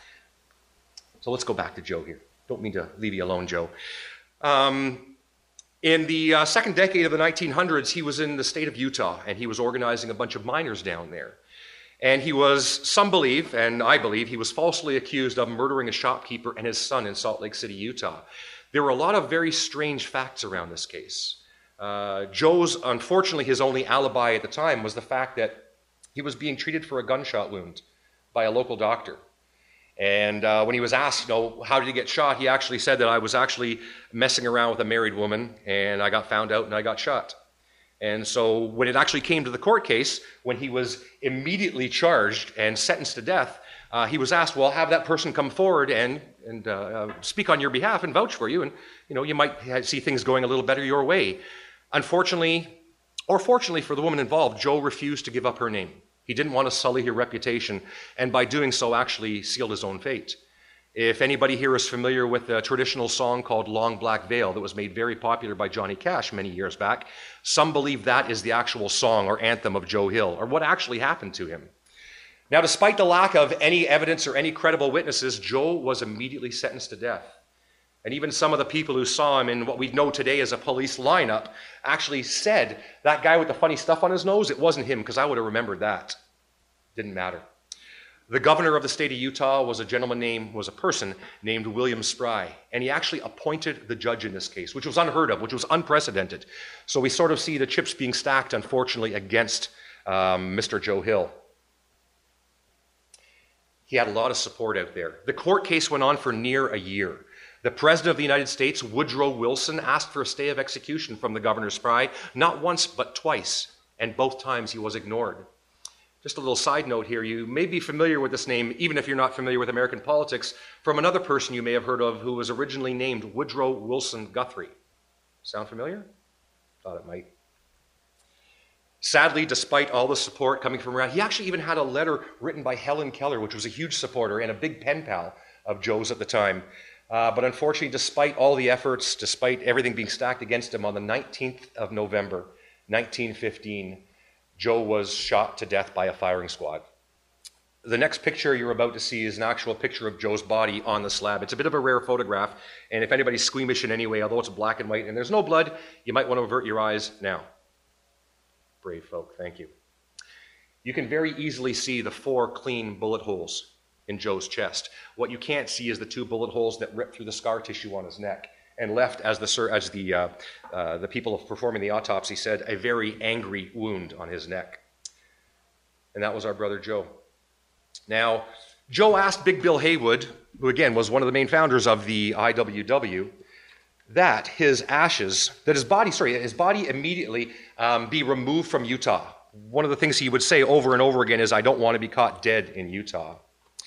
So let's go back to Joe here. Don't mean to leave you alone, Joe. Um, in the uh, second decade of the nineteen hundreds, he was in the state of Utah, and he was organizing a bunch of miners down there. And he was, some believe, and I believe, he was falsely accused of murdering a shopkeeper and his son in Salt Lake City, Utah. There were a lot of very strange facts around this case. Uh, Joe's, unfortunately, his only alibi at the time was the fact that he was being treated for a gunshot wound by a local doctor. And uh, when he was asked, you know, how did he get shot, he actually said that I was actually messing around with a married woman, and I got found out and I got shot. And so when it actually came to the court case, when he was immediately charged and sentenced to death, uh, he was asked, well, have that person come forward and, and uh, uh, speak on your behalf and vouch for you, and you know, you might see things going a little better your way. Unfortunately, or fortunately for the woman involved, Joe refused to give up her name. He didn't want to sully her reputation, and by doing so actually sealed his own fate. If anybody here is familiar with a traditional song called Long Black Veil that was made very popular by Johnny Cash many years back, some believe that is the actual song or anthem of Joe Hill, or what actually happened to him. Now, despite the lack of any evidence or any credible witnesses, Joe was immediately sentenced to death. And even some of the people who saw him in what we know today as a police lineup actually said, that guy with the funny stuff on his nose, it wasn't him, because I would have remembered that. Didn't matter. The governor of the state of Utah was a gentleman named, was a person named William Spry, and he actually appointed the judge in this case, which was unheard of, which was unprecedented. So we sort of see the chips being stacked, unfortunately, against um, Mister Joe Hill. He had a lot of support out there. The court case went on for near a year. The President of the United States, Woodrow Wilson, asked for a stay of execution from the Governor Spry, not once, but twice, and both times he was ignored. Just a little side note here, you may be familiar with this name, even if you're not familiar with American politics, from another person you may have heard of who was originally named Woodrow Wilson Guthrie. Sound familiar? Thought it might. Sadly, despite all the support coming from around, he actually even had a letter written by Helen Keller, which was a huge supporter and a big pen pal of Joe's at the time. Uh, but unfortunately, despite all the efforts, despite everything being stacked against him, on the nineteenth of November, nineteen fifteen, Joe was shot to death by a firing squad. The next picture you're about to see is an actual picture of Joe's body on the slab. It's a bit of a rare photograph, and if anybody's squeamish in any way, although it's black and white and there's no blood, you might want to avert your eyes now. Brave folk, thank you. You can very easily see the four clean bullet holes in Joe's chest. What you can't see is the two bullet holes that ripped through the scar tissue on his neck and left, as the as the uh, uh, the people performing the autopsy said, a very angry wound on his neck. And that was our brother Joe. Now, Joe asked Big Bill Haywood, who again was one of the main founders of the I W W, that his ashes, that his body, sorry, his body immediately um, be removed from Utah. One of the things he would say over and over again is, I don't want to be caught dead in Utah.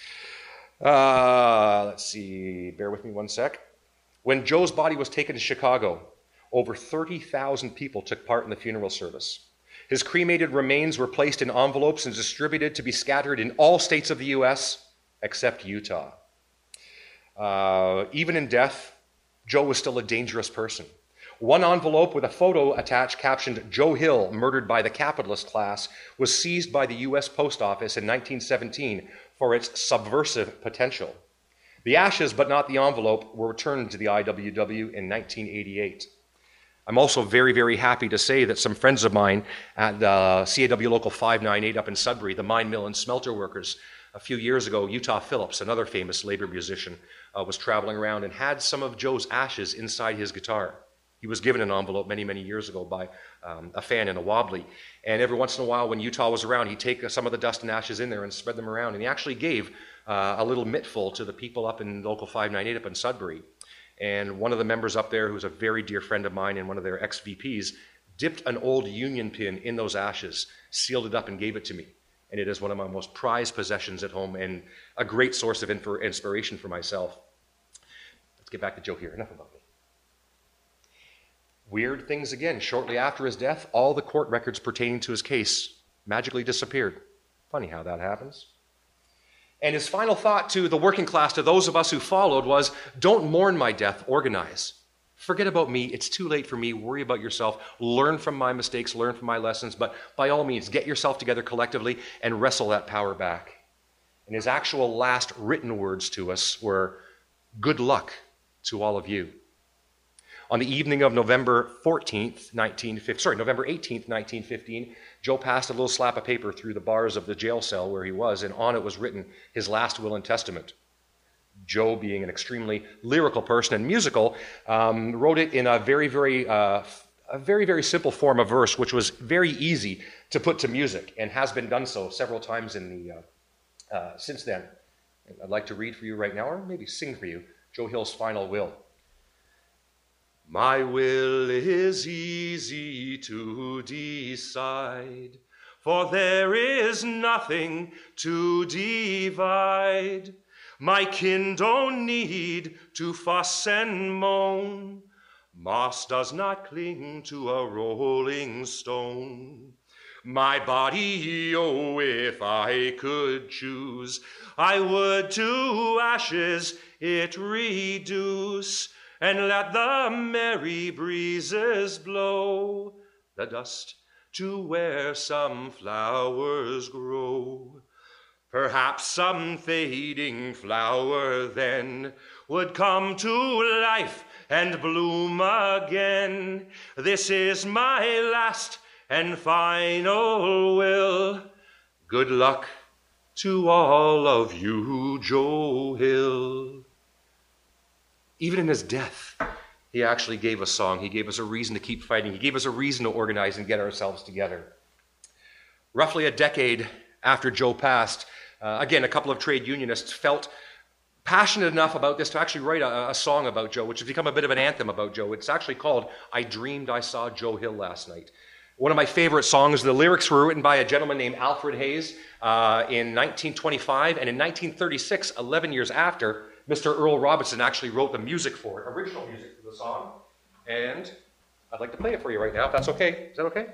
Uh, let's see, bear with me one sec. When Joe's body was taken to Chicago, over thirty thousand people took part in the funeral service. His cremated remains were placed in envelopes and distributed to be scattered in all states of the U S except Utah. Uh, even in death, Joe was still a dangerous person. One envelope with a photo attached captioned, Joe Hill, murdered by the capitalist class, was seized by the U S Post Office in nineteen seventeen for its subversive potential. The ashes, but not the envelope, were returned to the I W W in nineteen eighty-eight. I'm also very, very happy to say that some friends of mine at the C A W Local five ninety-eight up in Sudbury, the mine, mill, and smelter workers, a few years ago, Utah Phillips, another famous labor musician, uh, was traveling around and had some of Joe's ashes inside his guitar. He was given an envelope many, many years ago by um, a fan in a wobbly. And every once in a while, when Utah was around, he'd take some of the dust and ashes in there and spread them around. And he actually gave uh, a little mittful to the people up in Local five ninety-eight up in Sudbury. And one of the members up there, who's a very dear friend of mine and one of their ex-V Ps, dipped an old Union pin in those ashes, sealed it up, and gave it to me. and it is one of my most prized possessions at home and a great source of infor- inspiration for myself. Let's get back to Joe here. Enough about me. Weird things again. Shortly after his death, all the court records pertaining to his case magically disappeared. Funny how that happens. And his final thought to the working class, to those of us who followed, was, don't mourn my death, organize. Forget about me. It's too late for me. Worry about yourself. Learn from my mistakes. Learn from my lessons. But by all means, get yourself together collectively and wrestle that power back. And his actual last written words to us were, good luck to all of you. On the evening of November fourteenth, nineteen fifteen, sorry, November eighteenth, nineteen fifteen, Joe passed a little slap of paper through the bars of the jail cell where he was, and on it was written his last will and testament. Joe, being an extremely lyrical person and musical, um, wrote it in a very, very, uh, a very, very simple form of verse, which was very easy to put to music, and has been done so several times in the uh, uh, since then. I'd like to read for you right now, or maybe sing for you, Joe Hill's final will. My will is easy to decide, for there is nothing to divide. My kin don't need to fuss and moan. Moss does not cling to a rolling stone. My body, oh, if I could choose, I would to ashes it reduce, and let the merry breezes blow the dust to where some flowers grow. Perhaps some fading flower then would come to life and bloom again. This is my last and final will. Good luck to all of you, Joe Hill. Even in his death, he actually gave us song. He gave us a reason to keep fighting. He gave us a reason to organize and get ourselves together. Roughly a decade after Joe passed, uh, again, a couple of trade unionists felt passionate enough about this to actually write a, a song about Joe, which has become a bit of an anthem about Joe. It's actually called I Dreamed I Saw Joe Hill Last Night. One of my favorite songs. The lyrics were written by a gentleman named Alfred Hayes uh, in nineteen twenty-five, and in nineteen thirty-six, eleven years after, Mister Earl Robinson actually wrote the music for it, original music for the song. And I'd like to play it for you right now, if that's okay. Is that okay?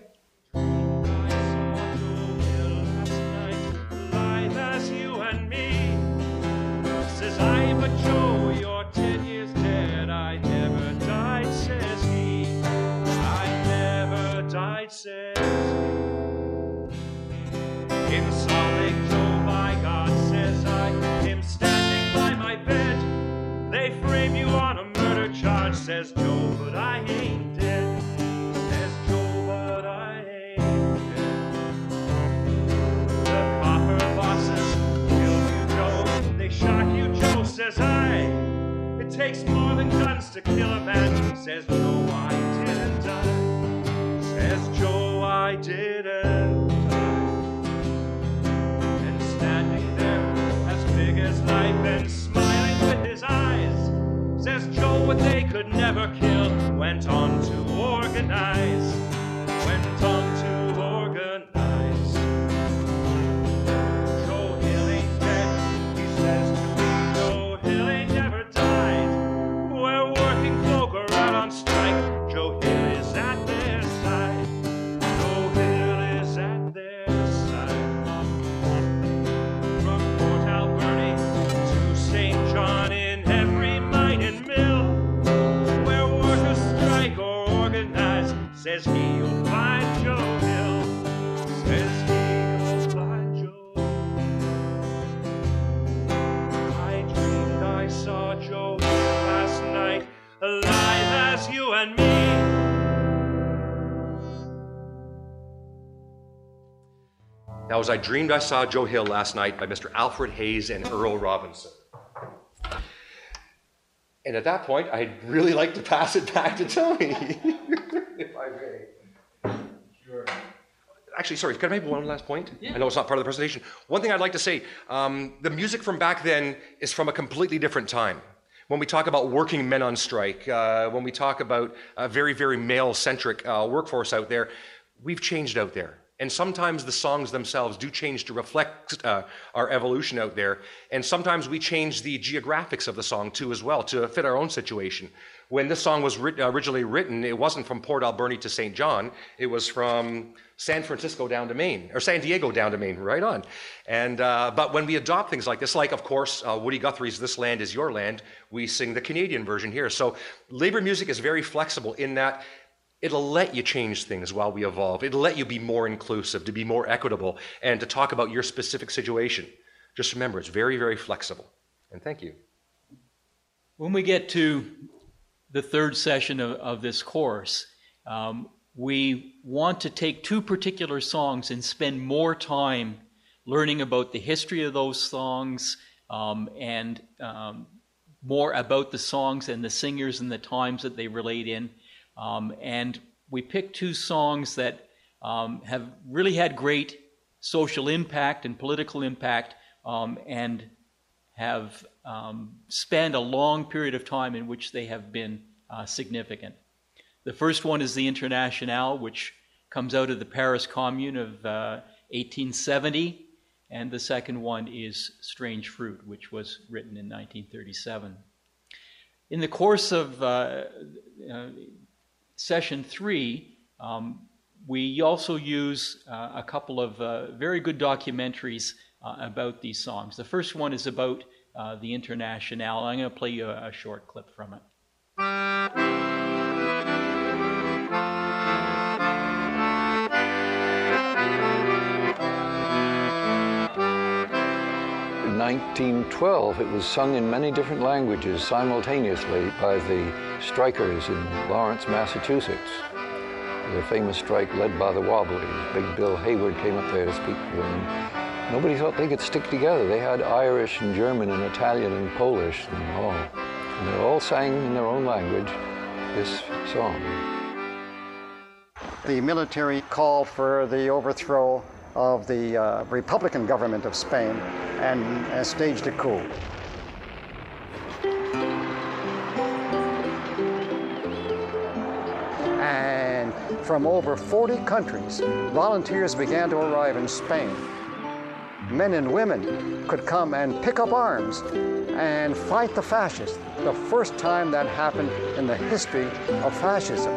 Live as you and me. Says I, but Joe, you're ten years dead. I never died, says he. I never died, says he. In Salt Lake, Joe, by God, says I, him standing by my bed. They frame you on a murder charge, says Joe, but I ain't dead. Says Joe, but I ain't dead. The copper bosses killed you, Joe. They shot you, Joe, says I. It takes more than guns to kill a man, says Joe, I didn't die. Says Joe, I didn't die. And standing there, as big as life and smiling with his eyes, says Joe, what they could never kill, went on to organize, went on to organize. Joe Hill ain't dead, he says to me, Joe Hill ain't never died. Where working folk are out on strike, Joe Hill is at their side. Joe Hill is at their side. From Port Alberni to Saint John, in every mine and mill, where workers strike or organize, says he, you'll find Joe Hill. Says he, you'll find Joe. I dreamed I saw Joe Hill last night, alive as you and me. That was I Dreamed I Saw Joe Hill Last Night by Mister Alfred Hayes and Earl Robinson. And at that point, I'd really like to pass it back to Tony, if I may. Sure. Actually, sorry, can I make one last point? Yeah. I know it's not part of the presentation. One thing I'd like to say, um, the music from back then is from a completely different time. When we talk about working men on strike, uh, when we talk about a very, very male-centric uh, workforce out there, we've changed out there. And sometimes the songs themselves do change to reflect uh, our evolution out there. And sometimes we change the geographics of the song too as well to fit our own situation. When this song was writ- originally written, it wasn't from Port Alberni to Saint John. It was from San Francisco down to Maine, or San Diego down to Maine, right on. And uh, but when we adopt things like this, like, of course, uh, Woody Guthrie's This Land Is Your Land, we sing the Canadian version here. So labor music is very flexible in that it'll let you change things while we evolve. It'll let you be more inclusive, to be more equitable, and to talk about your specific situation. Just remember, it's very, very flexible. And thank you. When we get to the third session of, of this course, um, we want to take two particular songs and spend more time learning about the history of those songs um, and um, more about the songs and the singers and the times that they relate in. Um, and we picked two songs that um, have really had great social impact and political impact um, and have um, spanned a long period of time in which they have been uh, significant. The first one is the Internationale, which comes out of the Paris Commune of uh, eighteen seventy, and the second one is Strange Fruit, which was written in nineteen thirty-seven. In the course of uh, uh, Session three, um, we also use uh, a couple of uh, very good documentaries uh, about these songs. The first one is about uh, the Internationale. I'm going to play you a, a short clip from it. In nineteen twelve, it was sung in many different languages simultaneously by the strikers in Lawrence, Massachusetts. The famous strike led by the Wobblies. Big Bill Hayward came up there to speak for them. Nobody thought they could stick together. They had Irish and German and Italian and Polish and all. And they all sang in their own language this song. The military called for the overthrow of the uh, Republican government of Spain and uh, staged a coup. And from over forty countries, volunteers began to arrive in Spain. Men and women could come and pick up arms and fight the fascists. The first time that happened in the history of fascism.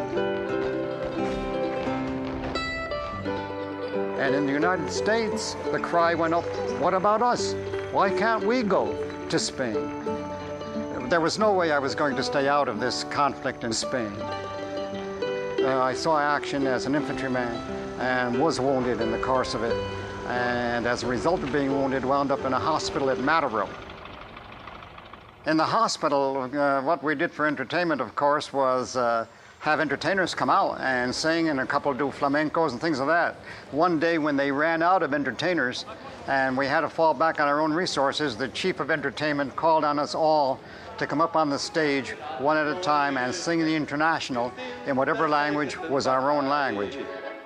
And in the United States, the cry went up, what about us? Why can't we go to Spain? There was no way I was going to stay out of this conflict in Spain. Uh, I saw action as an infantryman and was wounded in the course of it. And as a result of being wounded, wound up in a hospital at Mataró. In the hospital, uh, what we did for entertainment, of course, was uh, have entertainers come out and sing, and a couple do flamencos and things like that. One day when they ran out of entertainers and we had to fall back on our own resources, the chief of entertainment called on us all to come up on the stage one at a time and sing the International in whatever language was our own language.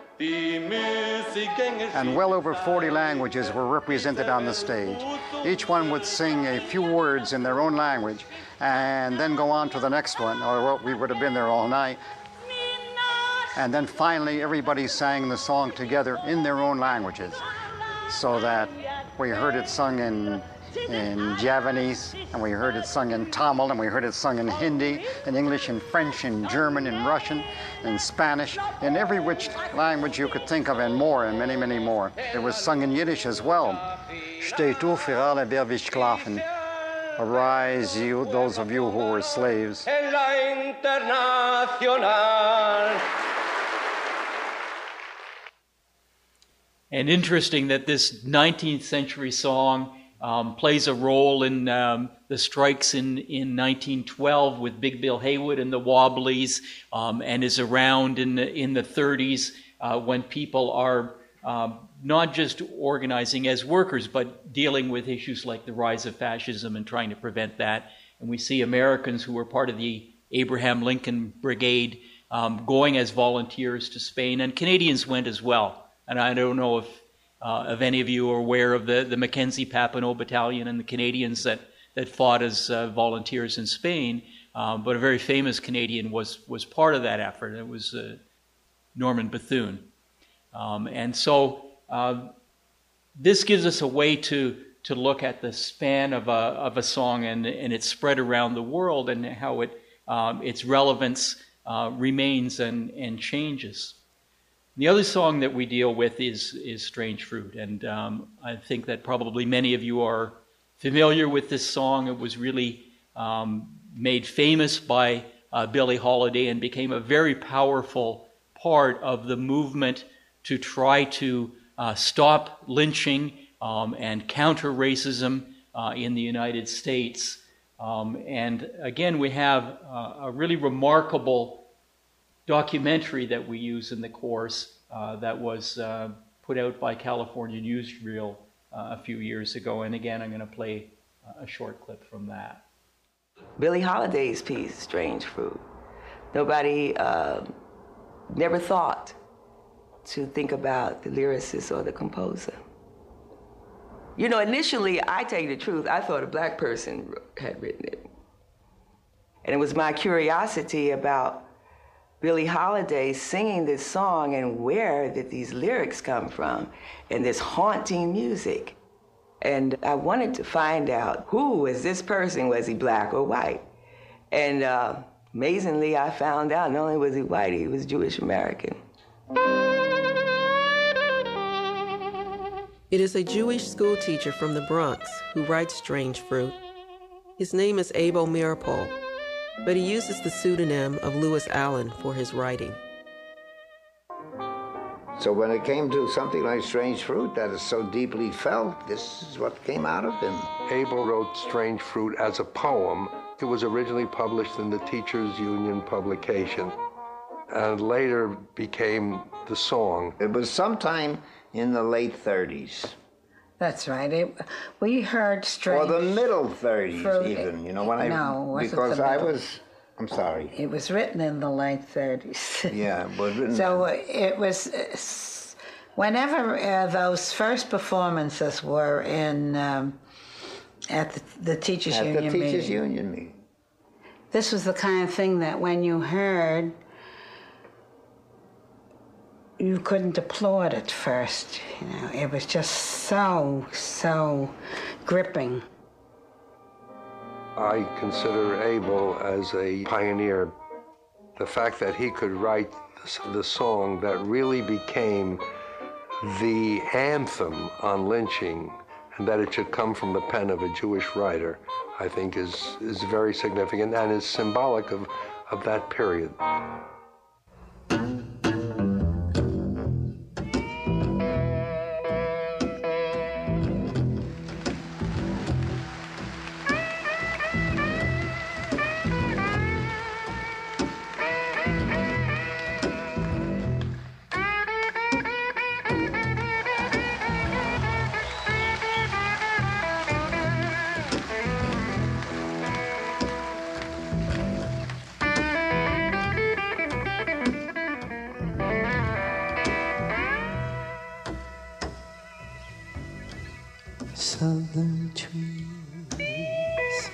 And well over forty languages were represented on the stage. Each one would sing a few words in their own language and then go on to the next one, or well, we would have been there all night. And then finally everybody sang the song together in their own languages, so that we heard it sung in in Javanese, and we heard it sung in Tamil, and we heard it sung in Hindi, in English, in French, in German, in Russian, in Spanish, in every which language you could think of, and more, and many, many more. It was sung in Yiddish as well. Steht auf für alle, wer wir schlafen. Arise, you, those of you who were slaves. En la Internacional. And interesting that this nineteenth century song Um, plays a role in um, the strikes in, in nineteen twelve with Big Bill Haywood and the Wobblies, um, and is around in the, in the thirties uh, when people are um, not just organizing as workers, but dealing with issues like the rise of fascism and trying to prevent that. And we see Americans who were part of the Abraham Lincoln Brigade um, going as volunteers to Spain, and Canadians went as well. And I don't know if Uh, if any of you are aware of the, the Mackenzie Papineau Battalion and the Canadians that, that fought as uh, volunteers in Spain, um, but a very famous Canadian was, was part of that effort. It was uh, Norman Bethune. Um, and so uh, this gives us a way to to look at the span of a of a song and and its spread around the world and how it um, its relevance uh, remains and and changes. The other song that we deal with is is Strange Fruit, and um, I think that probably many of you are familiar with this song. It was really um, made famous by uh, Billie Holiday and became a very powerful part of the movement to try to uh, stop lynching um, and counter racism uh, in the United States. Um, and again, we have uh, a really remarkable documentary that we use in the course uh, that was uh, put out by California Newsreel uh, a few years ago. And again, I'm going to play a short clip from that. Billie Holiday's piece, Strange Fruit. Nobody uh, never thought to think about the lyricist or the composer. You know, initially, I tell you the truth, I thought a black person had written it. And it was my curiosity about Billie Holiday singing this song and where did these lyrics come from and this haunting music. And I wanted to find out who was this person, was he black or white? And uh, amazingly, I found out not only was he white, he was Jewish American. It is a Jewish school teacher from the Bronx who writes Strange Fruit. His name is Abel Mirapol, but he uses the pseudonym of Lewis Allen for his writing. So when it came to something like Strange Fruit that is so deeply felt, this is what came out of him. Abel wrote Strange Fruit as a poem. It was originally published in the Teachers Union publication and later became the song. It was sometime in the late thirties. That's right. It, we heard Strange Or the middle thirties Fruit. even, you know, when I, no, it wasn't because the I middle. was, I'm sorry. It was written in the late thirties. Yeah, it was written. So it was, uh, whenever uh, those first performances were in, um, at the, the Teachers At Union the Teachers meeting, Union meeting. this was the kind of thing that when you heard, you couldn't applaud at first. You know, it was just so, so gripping. I consider Abel as a pioneer. The fact that he could write the song that really became the anthem on lynching and that it should come from the pen of a Jewish writer, I think is, is very significant and is symbolic of, of that period. Southern trees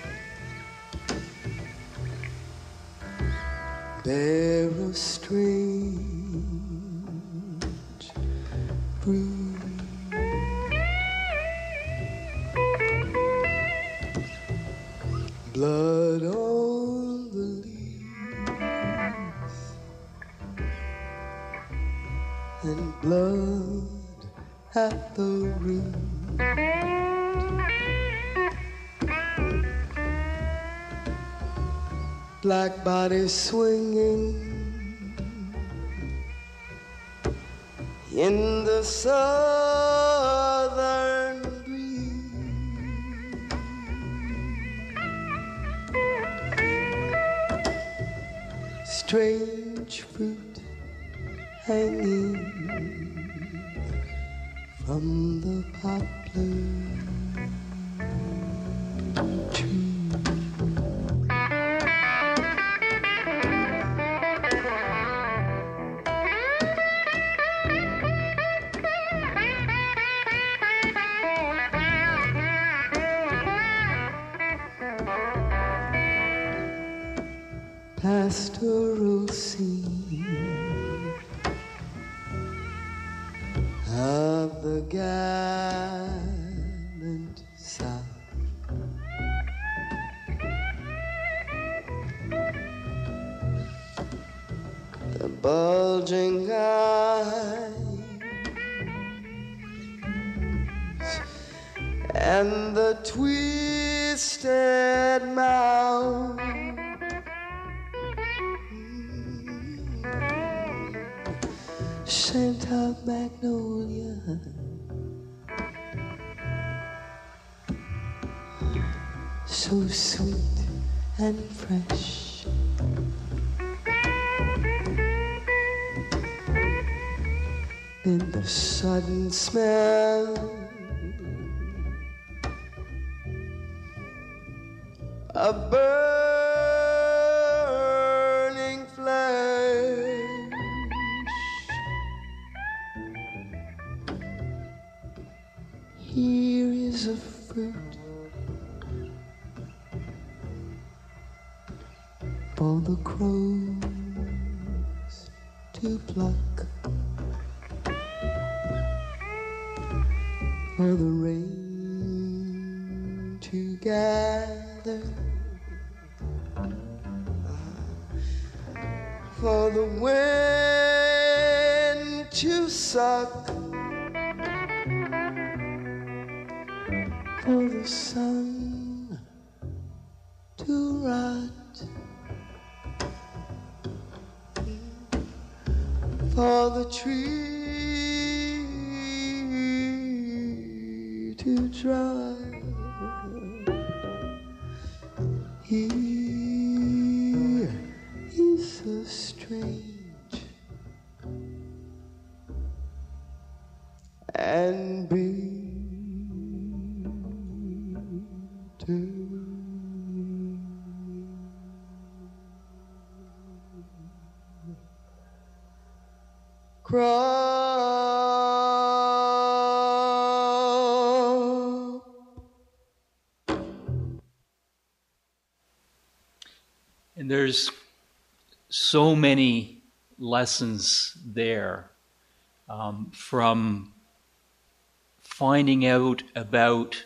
bear a strange breeze. Blood on the leaves and blood at the root. Black bodies swinging in the southern breeze. Strange fruit hanging from the poplar tree. Pastoral scene the gallant South. The bulging eyes and the twisted mouth, scent of magnolia, so sweet and fresh. In the sudden smell of burning flesh, here is a fruit for the crows to pluck, for the rain to gather, for the wind to suck, for the sun to rot, for the tree to dry. Here is a strange and bitter crop. And there's so many lessons there, um, from finding out about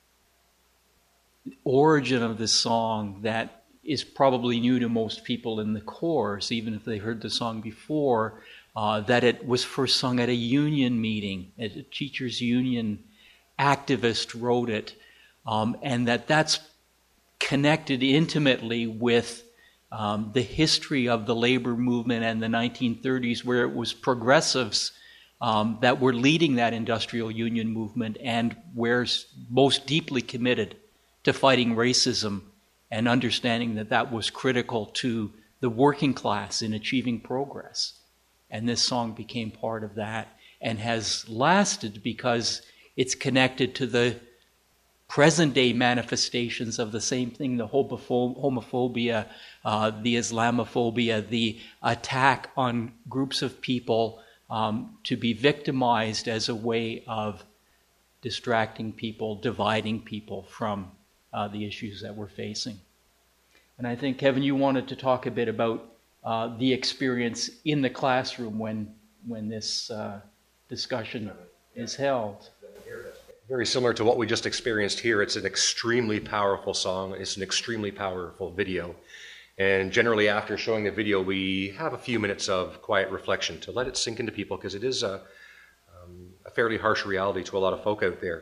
the origin of this song that is probably new to most people in the course, even if they heard the song before, uh, that it was first sung at a union meeting, a teachers' union activist wrote it, um, and that that's connected intimately with Um, the history of the labor movement and the nineteen thirties, where it was progressives um, that were leading that industrial union movement, and were most deeply committed to fighting racism and understanding that that was critical to the working class in achieving progress. And this song became part of that and has lasted because it's connected to the present-day manifestations of the same thing, the homophobia, uh, the Islamophobia, the attack on groups of people um, to be victimized as a way of distracting people, dividing people from uh, the issues that we're facing. And I think, Kevin, you wanted to talk a bit about uh, the experience in the classroom when, when this uh, discussion is held. Very similar to what we just experienced here. It's an extremely powerful song. It's an extremely powerful video. And generally after showing the video, we have a few minutes of quiet reflection to let it sink into people, because it is a, um, a fairly harsh reality to a lot of folk out there.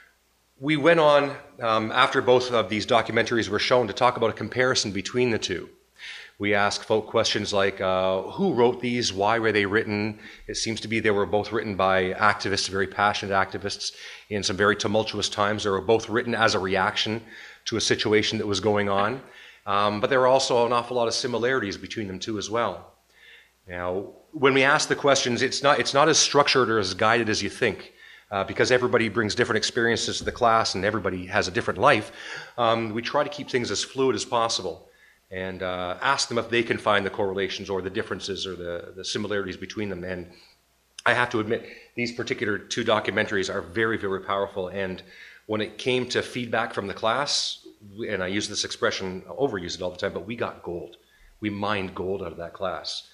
We went on, um, after both of these documentaries were shown, to talk about a comparison between the two. We asked folk questions like, uh, who wrote these? Why were they written? It seems to be they were both written by activists, very passionate activists, in some very tumultuous times. They were both written as a reaction to a situation that was going on. Um, but there were also an awful lot of similarities between them too as well. Now, when we ask the questions, it's not, it's not as structured or as guided as you think. Uh, because everybody brings different experiences to the class and everybody has a different life. Um, we try to keep things as fluid as possible, and uh, ask them if they can find the correlations or the differences or the, the similarities between them. And I have to admit, these particular two documentaries are very, very powerful. And when it came to feedback from the class, and I use this expression, overuse it all the time, but we got gold. We mined gold out of that class.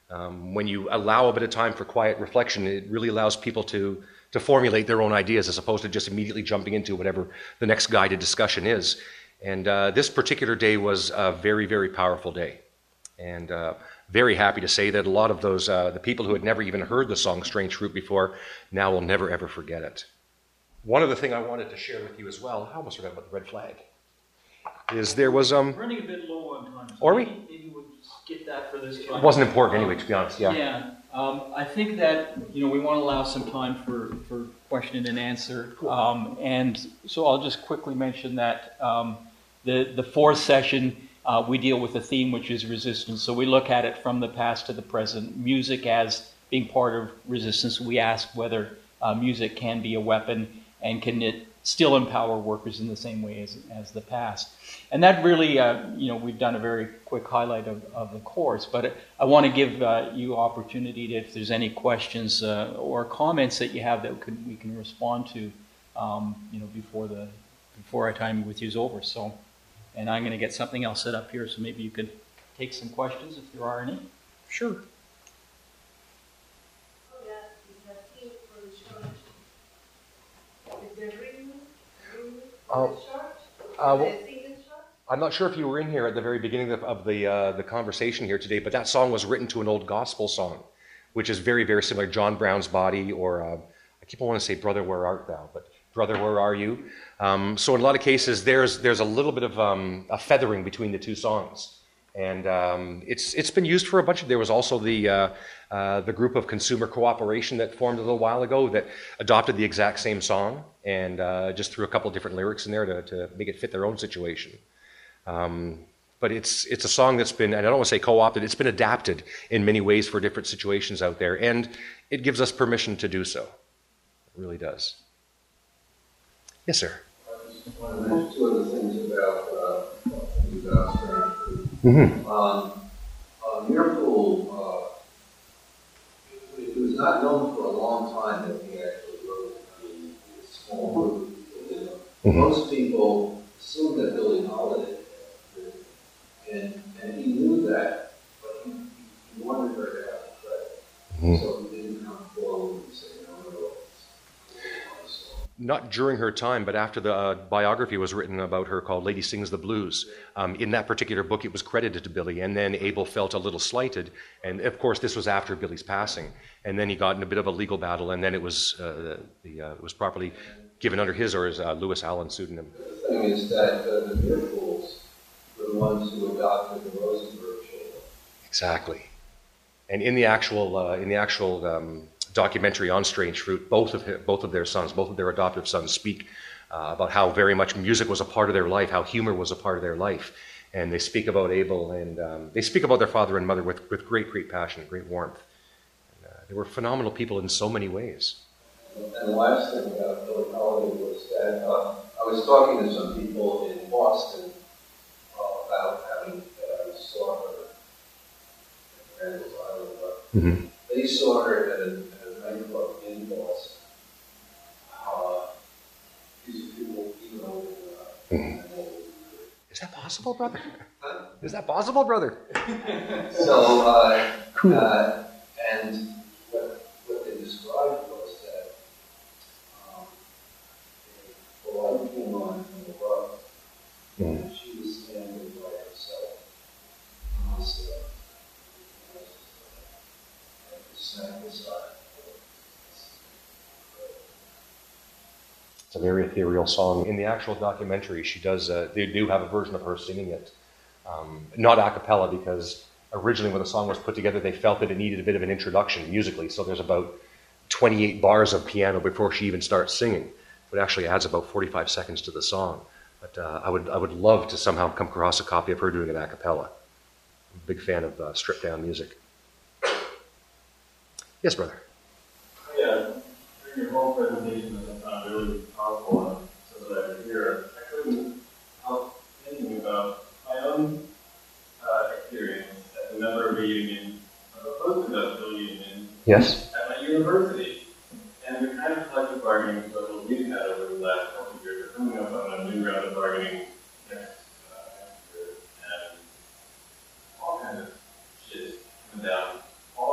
Um, when you allow a bit of time for quiet reflection, it really allows people to, to formulate their own ideas as opposed to just immediately jumping into whatever the next guided discussion is. And uh, this particular day was a very, very powerful day. And uh, very happy to say that a lot of those, uh, the people who had never even heard the song Strange Fruit before, now will never, ever forget it. One other thing I wanted to share with you as well, I almost forgot about the red flag, is there was... um. We're running a bit low on time. So Are we? Maybe, maybe we'll skip that for this time. It wasn't important anyway, to be honest, yeah. Yeah. Um, I think that, you know, we want to allow some time for, for question and answer. Um, and so I'll just quickly mention that um, the, the fourth session, uh, we deal with a theme which is resistance. So we look at it from the past to the present. Music as being part of resistance. We ask whether uh, music can be a weapon and can it still empower workers in the same way as, as the past. And that really, uh, you know, we've done a very quick highlight of, of the course, but I want to give uh, you opportunity to, if there's any questions uh, or comments that you have that we can, we can respond to, um, you know, before the before our time with you is over. So, and I'm going to get something else set up here, so maybe you could take some questions if there are any. Sure. Uh, uh, well, I'm not sure if you were in here at the very beginning of, of the uh, the conversation here today, but that song was written to an old gospel song, which is very, very similar. John Brown's Body, or uh, I keep on wanting to say Brother, Where Art Thou? But Brother, Where Are You? Um, so in a lot of cases, there's there's a little bit of um, a feathering between the two songs. And um, it's it's been used for a bunch of, there was also the uh, uh, the group of Consumer Cooperation that formed a little while ago that adopted the exact same song and uh, just threw a couple of different lyrics in there to, to make it fit their own situation. Um, but it's it's a song that's been, and I don't want to say co-opted, it's been adapted in many ways for different situations out there, and it gives us permission to do so. It really does. Yes, sir. I just want to mention two other things about uh, about Strange Fruit. Mm-hmm. Um, uh, Mirpool, uh, it, it was not known for a long time that he actually wrote the, the small group of people. Mm-hmm. Most people assumed that Billie Holiday did, and and he knew that, but he, he wanted her to have the credit, Mm-hmm. so he didn't come forward and say, no, no, Not during her time, but after the uh, biography was written about her called Lady Sings the Blues. Um, in that particular book, it was credited to Billie, and then Abel felt a little slighted. And of course, this was after Billie's passing. And then he got in a bit of a legal battle, and then it was uh, the uh, it was properly given under his or his uh, Lewis Allen pseudonym. The thing is that uh, the Mirpools were the ones who adopted the Rosenberg children. Exactly. And in the actual uh, in the actual um, documentary on Strange Fruit, both of his, both of their sons, both of their adoptive sons, speak uh, about how very much music was a part of their life, how humor was a part of their life, and they speak about Abel, and um, they speak about their father and mother with, with great, great passion, great warmth. And, uh, they were phenomenal people in so many ways. And the last thing about Billie Holiday was that uh, I was talking to some people in Boston uh, about having uh, saw her at Randall's Island. Mm-hmm. They saw her at a, at a nightclub in Boston. Uh, these people, you know, uh, mm-hmm. Is that possible, brother? Huh? Is that possible, brother? So, uh, cool. Uh, and what, what they described was that um, the light came on from above, mm. and she was standing by herself on the step. And the snap aside. It's a very ethereal song. In the actual documentary, she does. Uh, they do have a version of her singing it, um, not a cappella, because originally when the song was put together, they felt that it needed a bit of an introduction musically. So there's about twenty-eight bars of piano before she even starts singing. But it actually adds about forty-five seconds to the song. But uh, I would I would love to somehow come across a copy of her doing it a cappella. I'm a big fan of uh, stripped down music. Yes, brother. Yeah, during your whole presentation, I found really powerful, and so that I could hear, I couldn't help thinking about my own uh, experience as a member of a union, of a post-industrial union, yes, at my university. And the kind of collective bargaining struggles we've had over the last couple of years are coming up on a new round of bargaining next uh, year, and all kinds of shit coming down all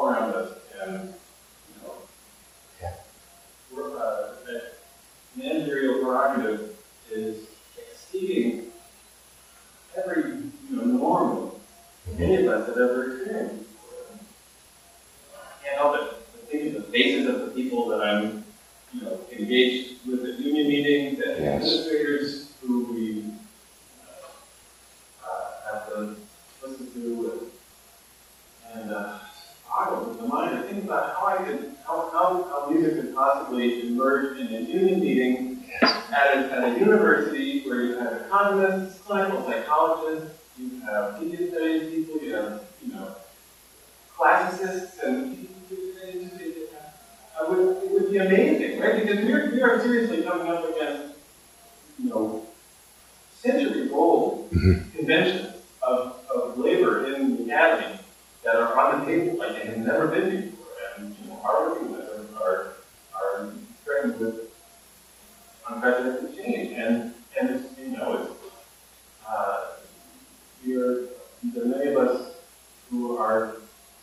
has ever experienced before. I can't help it. I think of the faces of the people that I'm, you know, engaged with at union meetings and Yes. administrators who we uh, have to listen to, and, and uh, boggle in the mind to think about how I could, how, how, how music could possibly emerge in a union meeting at a, at a university where you have economists, clinical psychologists, you have media studies people, you have, you know, classicists, and I would, it would be amazing, right? Because we are, we are seriously coming up against, you know, centuries-old Mm-hmm. conventions of, of labor in the academy that are on the table like they have never been before, and you know, our working methods are are threatened with unprecedented change, and and it's, you know, it's uh, we're there are many of us who are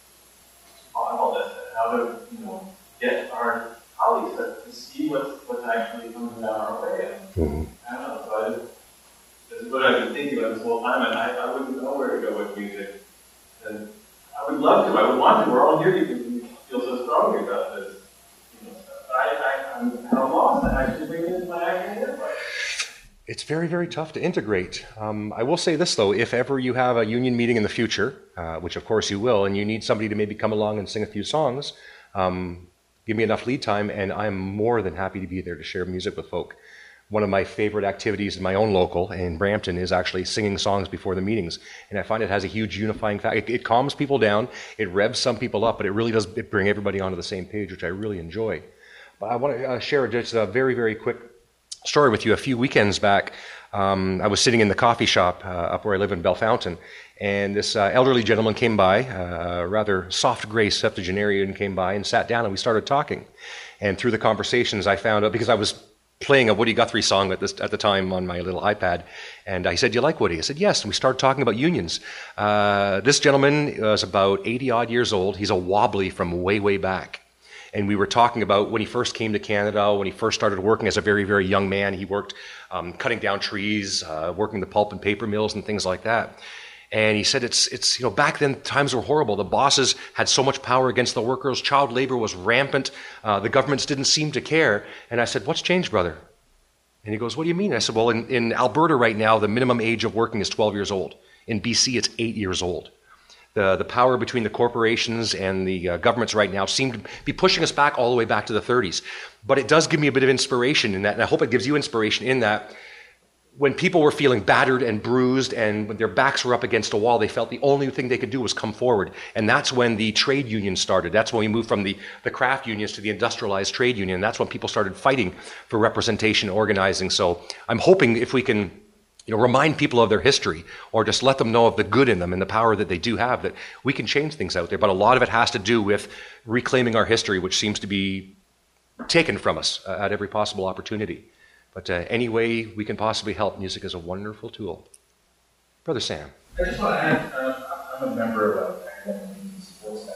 on all this and how to, you know, get our colleagues to, to see what's what's actually coming down our way. And Mm-hmm. I don't know, so I just, this is what I've been thinking about this whole time, and I, I wouldn't know where to go with music. And I would love to, I would want to, we're all here because we feel so strongly about this, you know, stuff. But I, I, I'm at a loss, and I should bring it into my academic life. It's very, very tough to integrate. Um, I will say this, though, if ever you have a union meeting in the future, uh, which of course you will, and you need somebody to maybe come along and sing a few songs, um, give me enough lead time, and I'm more than happy to be there to share music with folk. One of my favorite activities in my own local in Brampton is actually singing songs before the meetings. And I find it has a huge unifying fact. It, it calms people down, it revs some people up, but it really does it bring everybody onto the same page, which I really enjoy. But I want to uh, share just a very, very quick story with you. A few weekends back, um, I was sitting in the coffee shop uh, up where I live in Bellefontaine, and this uh, elderly gentleman came by, uh, a rather soft gray septuagenarian came by and sat down, and we started talking. And through the conversations, I found out, because I was playing a Woody Guthrie song at, this, at the time on my little iPad, and I said, "Do you like Woody?" I said, "Yes," and we started talking about unions. Uh, this gentleman was about eighty-odd years old. He's a wobbly from way, way back. And we were talking about when he first came to Canada, when he first started working as a very, very young man. He worked um, cutting down trees, uh, working the pulp and paper mills and things like that. And he said, it's, it's, you know, back then times were horrible. The bosses had so much power against the workers. Child labor was rampant. Uh, the governments didn't seem to care. And I said, "What's changed, brother?" And he goes, "What do you mean?" I said, "Well, in, in Alberta right now, the minimum age of working is twelve years old. In B C, it's eight years old. The, the power between the corporations and the uh, governments right now seem to be pushing us back all the way back to the thirties. But it does give me a bit of inspiration in that, and I hope it gives you inspiration in that when people were feeling battered and bruised and when their backs were up against a wall, they felt the only thing they could do was come forward. And that's when the trade unions started. That's when we moved from the, the craft unions to the industrialized trade union. That's when people started fighting for representation and organizing. So I'm hoping if we can, you know, remind people of their history or just let them know of the good in them and the power that they do have, that we can change things out there. But a lot of it has to do with reclaiming our history, which seems to be taken from us uh, at every possible opportunity. But uh, any way we can possibly help, music is a wonderful tool. Brother Sam. I just want to add, uh, I'm a member of academic union support staff.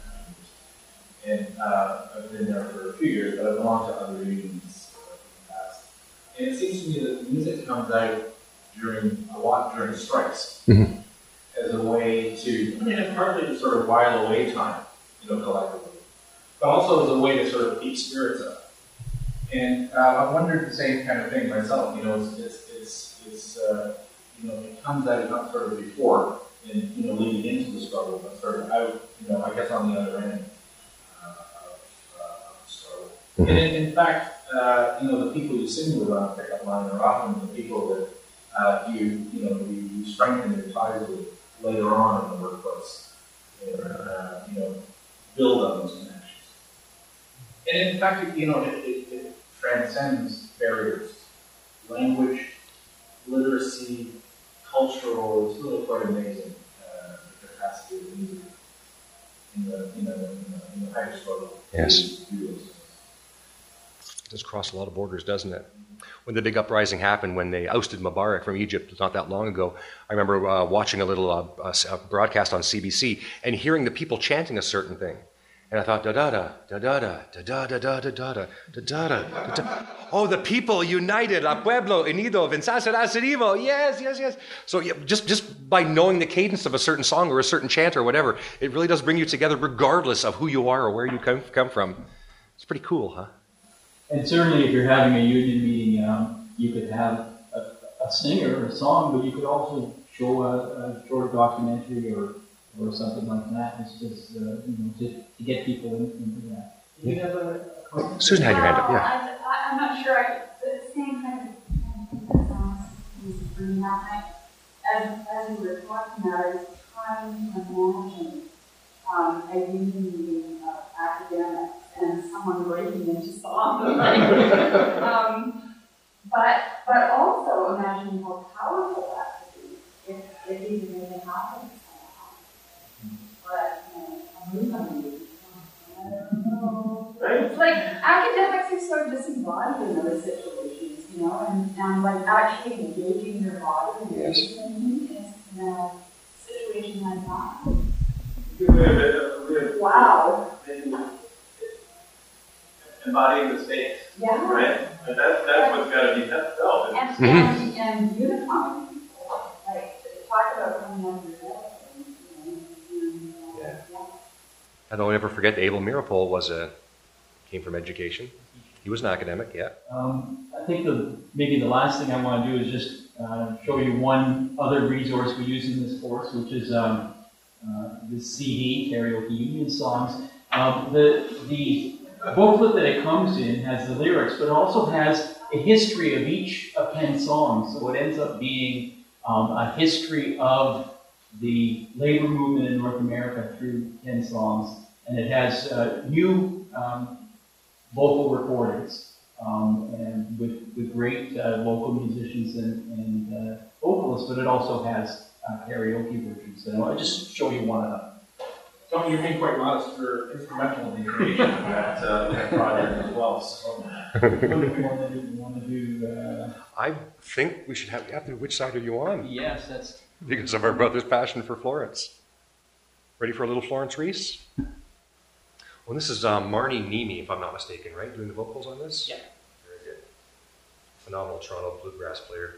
And uh, I've been there for a few years, but I've belonged to other unions in the past. And it seems to me that music comes out during a lot during strikes Mm-hmm. as a way to, I mean, it's partly to sort of while away time, you know, collectively, but also as a way to sort of keep spirits up. And uh, I wondered the same kind of thing myself. You know, it's it's it's, it's uh, you know, it comes out not sort of before and you know leading into the struggle, but sort of out. You know, I guess on the other end uh, of, uh, of the struggle. Mm-hmm. And in, in fact, uh, you know, the people you sing with on a pickup line are often the people that uh, you you know you, you strengthen your ties with later on in the workplace, or uh, you know, build on those connections. And in fact, you know, it, it, it transcends barriers. Language, literacy, cultural, it's really quite amazing, uh, the capacity of music in the, you know, in the, in the higher struggle. Yes. It does cross a lot of borders, doesn't it? When the big uprising happened, when they ousted Mubarak from Egypt not that long ago, I remember uh, watching a little uh, uh, broadcast on C B C and hearing the people chanting a certain thing. And I thought, da-da-da, da-da-da, da-da-da, da-da-da, da-da-da, da-da. Oh, the people united, a pueblo unido, vencerá vivo. Yes, yes, yes. So yeah, just, just by knowing the cadence of a certain song or a certain chant or whatever, it really does bring you together regardless of who you are or where you come, come from. It's pretty cool, huh? And certainly if you're having a union meeting, um, you could have a, a singer or a song, but you could also show a, a short documentary or or something like that. It's just, uh, you know, to, to get people in, into that. Do you have a, a Susan had your hand up, yeah. I, I'm not sure. I, the same kind of kind of sounds is bringing out. I, as, as we were talking about, I was trying to imagine um, a union meeting of academics and someone breaking into song. um, but but also imagining how powerful that could be if, if even if it happens. But, you know, it's like academics are so disembodied in those situations, you know, and, and like actually engaging their body and yes. is in a situation like that. We have a, we have wow. Embodying the space. Yeah. Right? And that's, that's what's got to be felt. And, mm-hmm. and, and unifying people. Like, talk about coming under the I don't ever forget Abel Meeropol was a came from education. He was an academic, yeah. Um, I think the maybe the last thing I want to do is just uh, show you one other resource we use in this course, which is um, uh, the C D, Karaoke Union Songs. Um, the the booklet that it comes in has the lyrics, but it also has a history of each of ten songs. So it ends up being um, a history of the labor movement in North America through ten songs. And it has uh, new um, vocal recordings um, and with, with great uh, local musicians and, and uh, vocalists, but it also has uh, karaoke versions. And I'll just show you one of them. Tony, you're being quite modest for instrumental in the creation of that, uh, that project as well. So. want to do, uh... I think we should have, have to, which side are you on? Yes, that's... Because of our brother's passion for Florence. Ready for a little Florence Reese? Well, this is um, Marnie Nemi, if I'm not mistaken, right? Doing the vocals on this? Yeah. Very good. Phenomenal Toronto bluegrass player.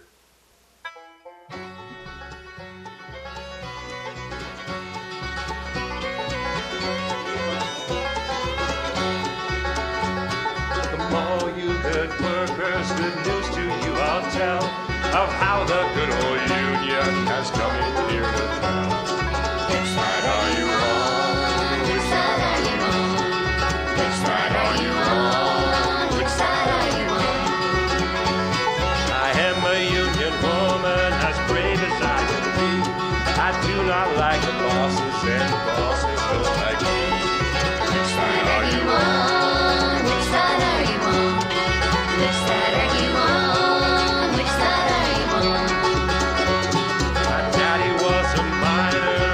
From all you good workers, good news to you I'll tell of how the good old union has come in here to town. Which side are you on? Which side are you on? Which side are you on? Which side are you on? I am a union woman, as brave as I can be. I do not like the bosses, and the bosses don't like me. Which side are you on? Which side are you on? Which side are you on? Which side are you on? My daddy was a miner.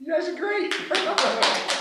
You guys are great.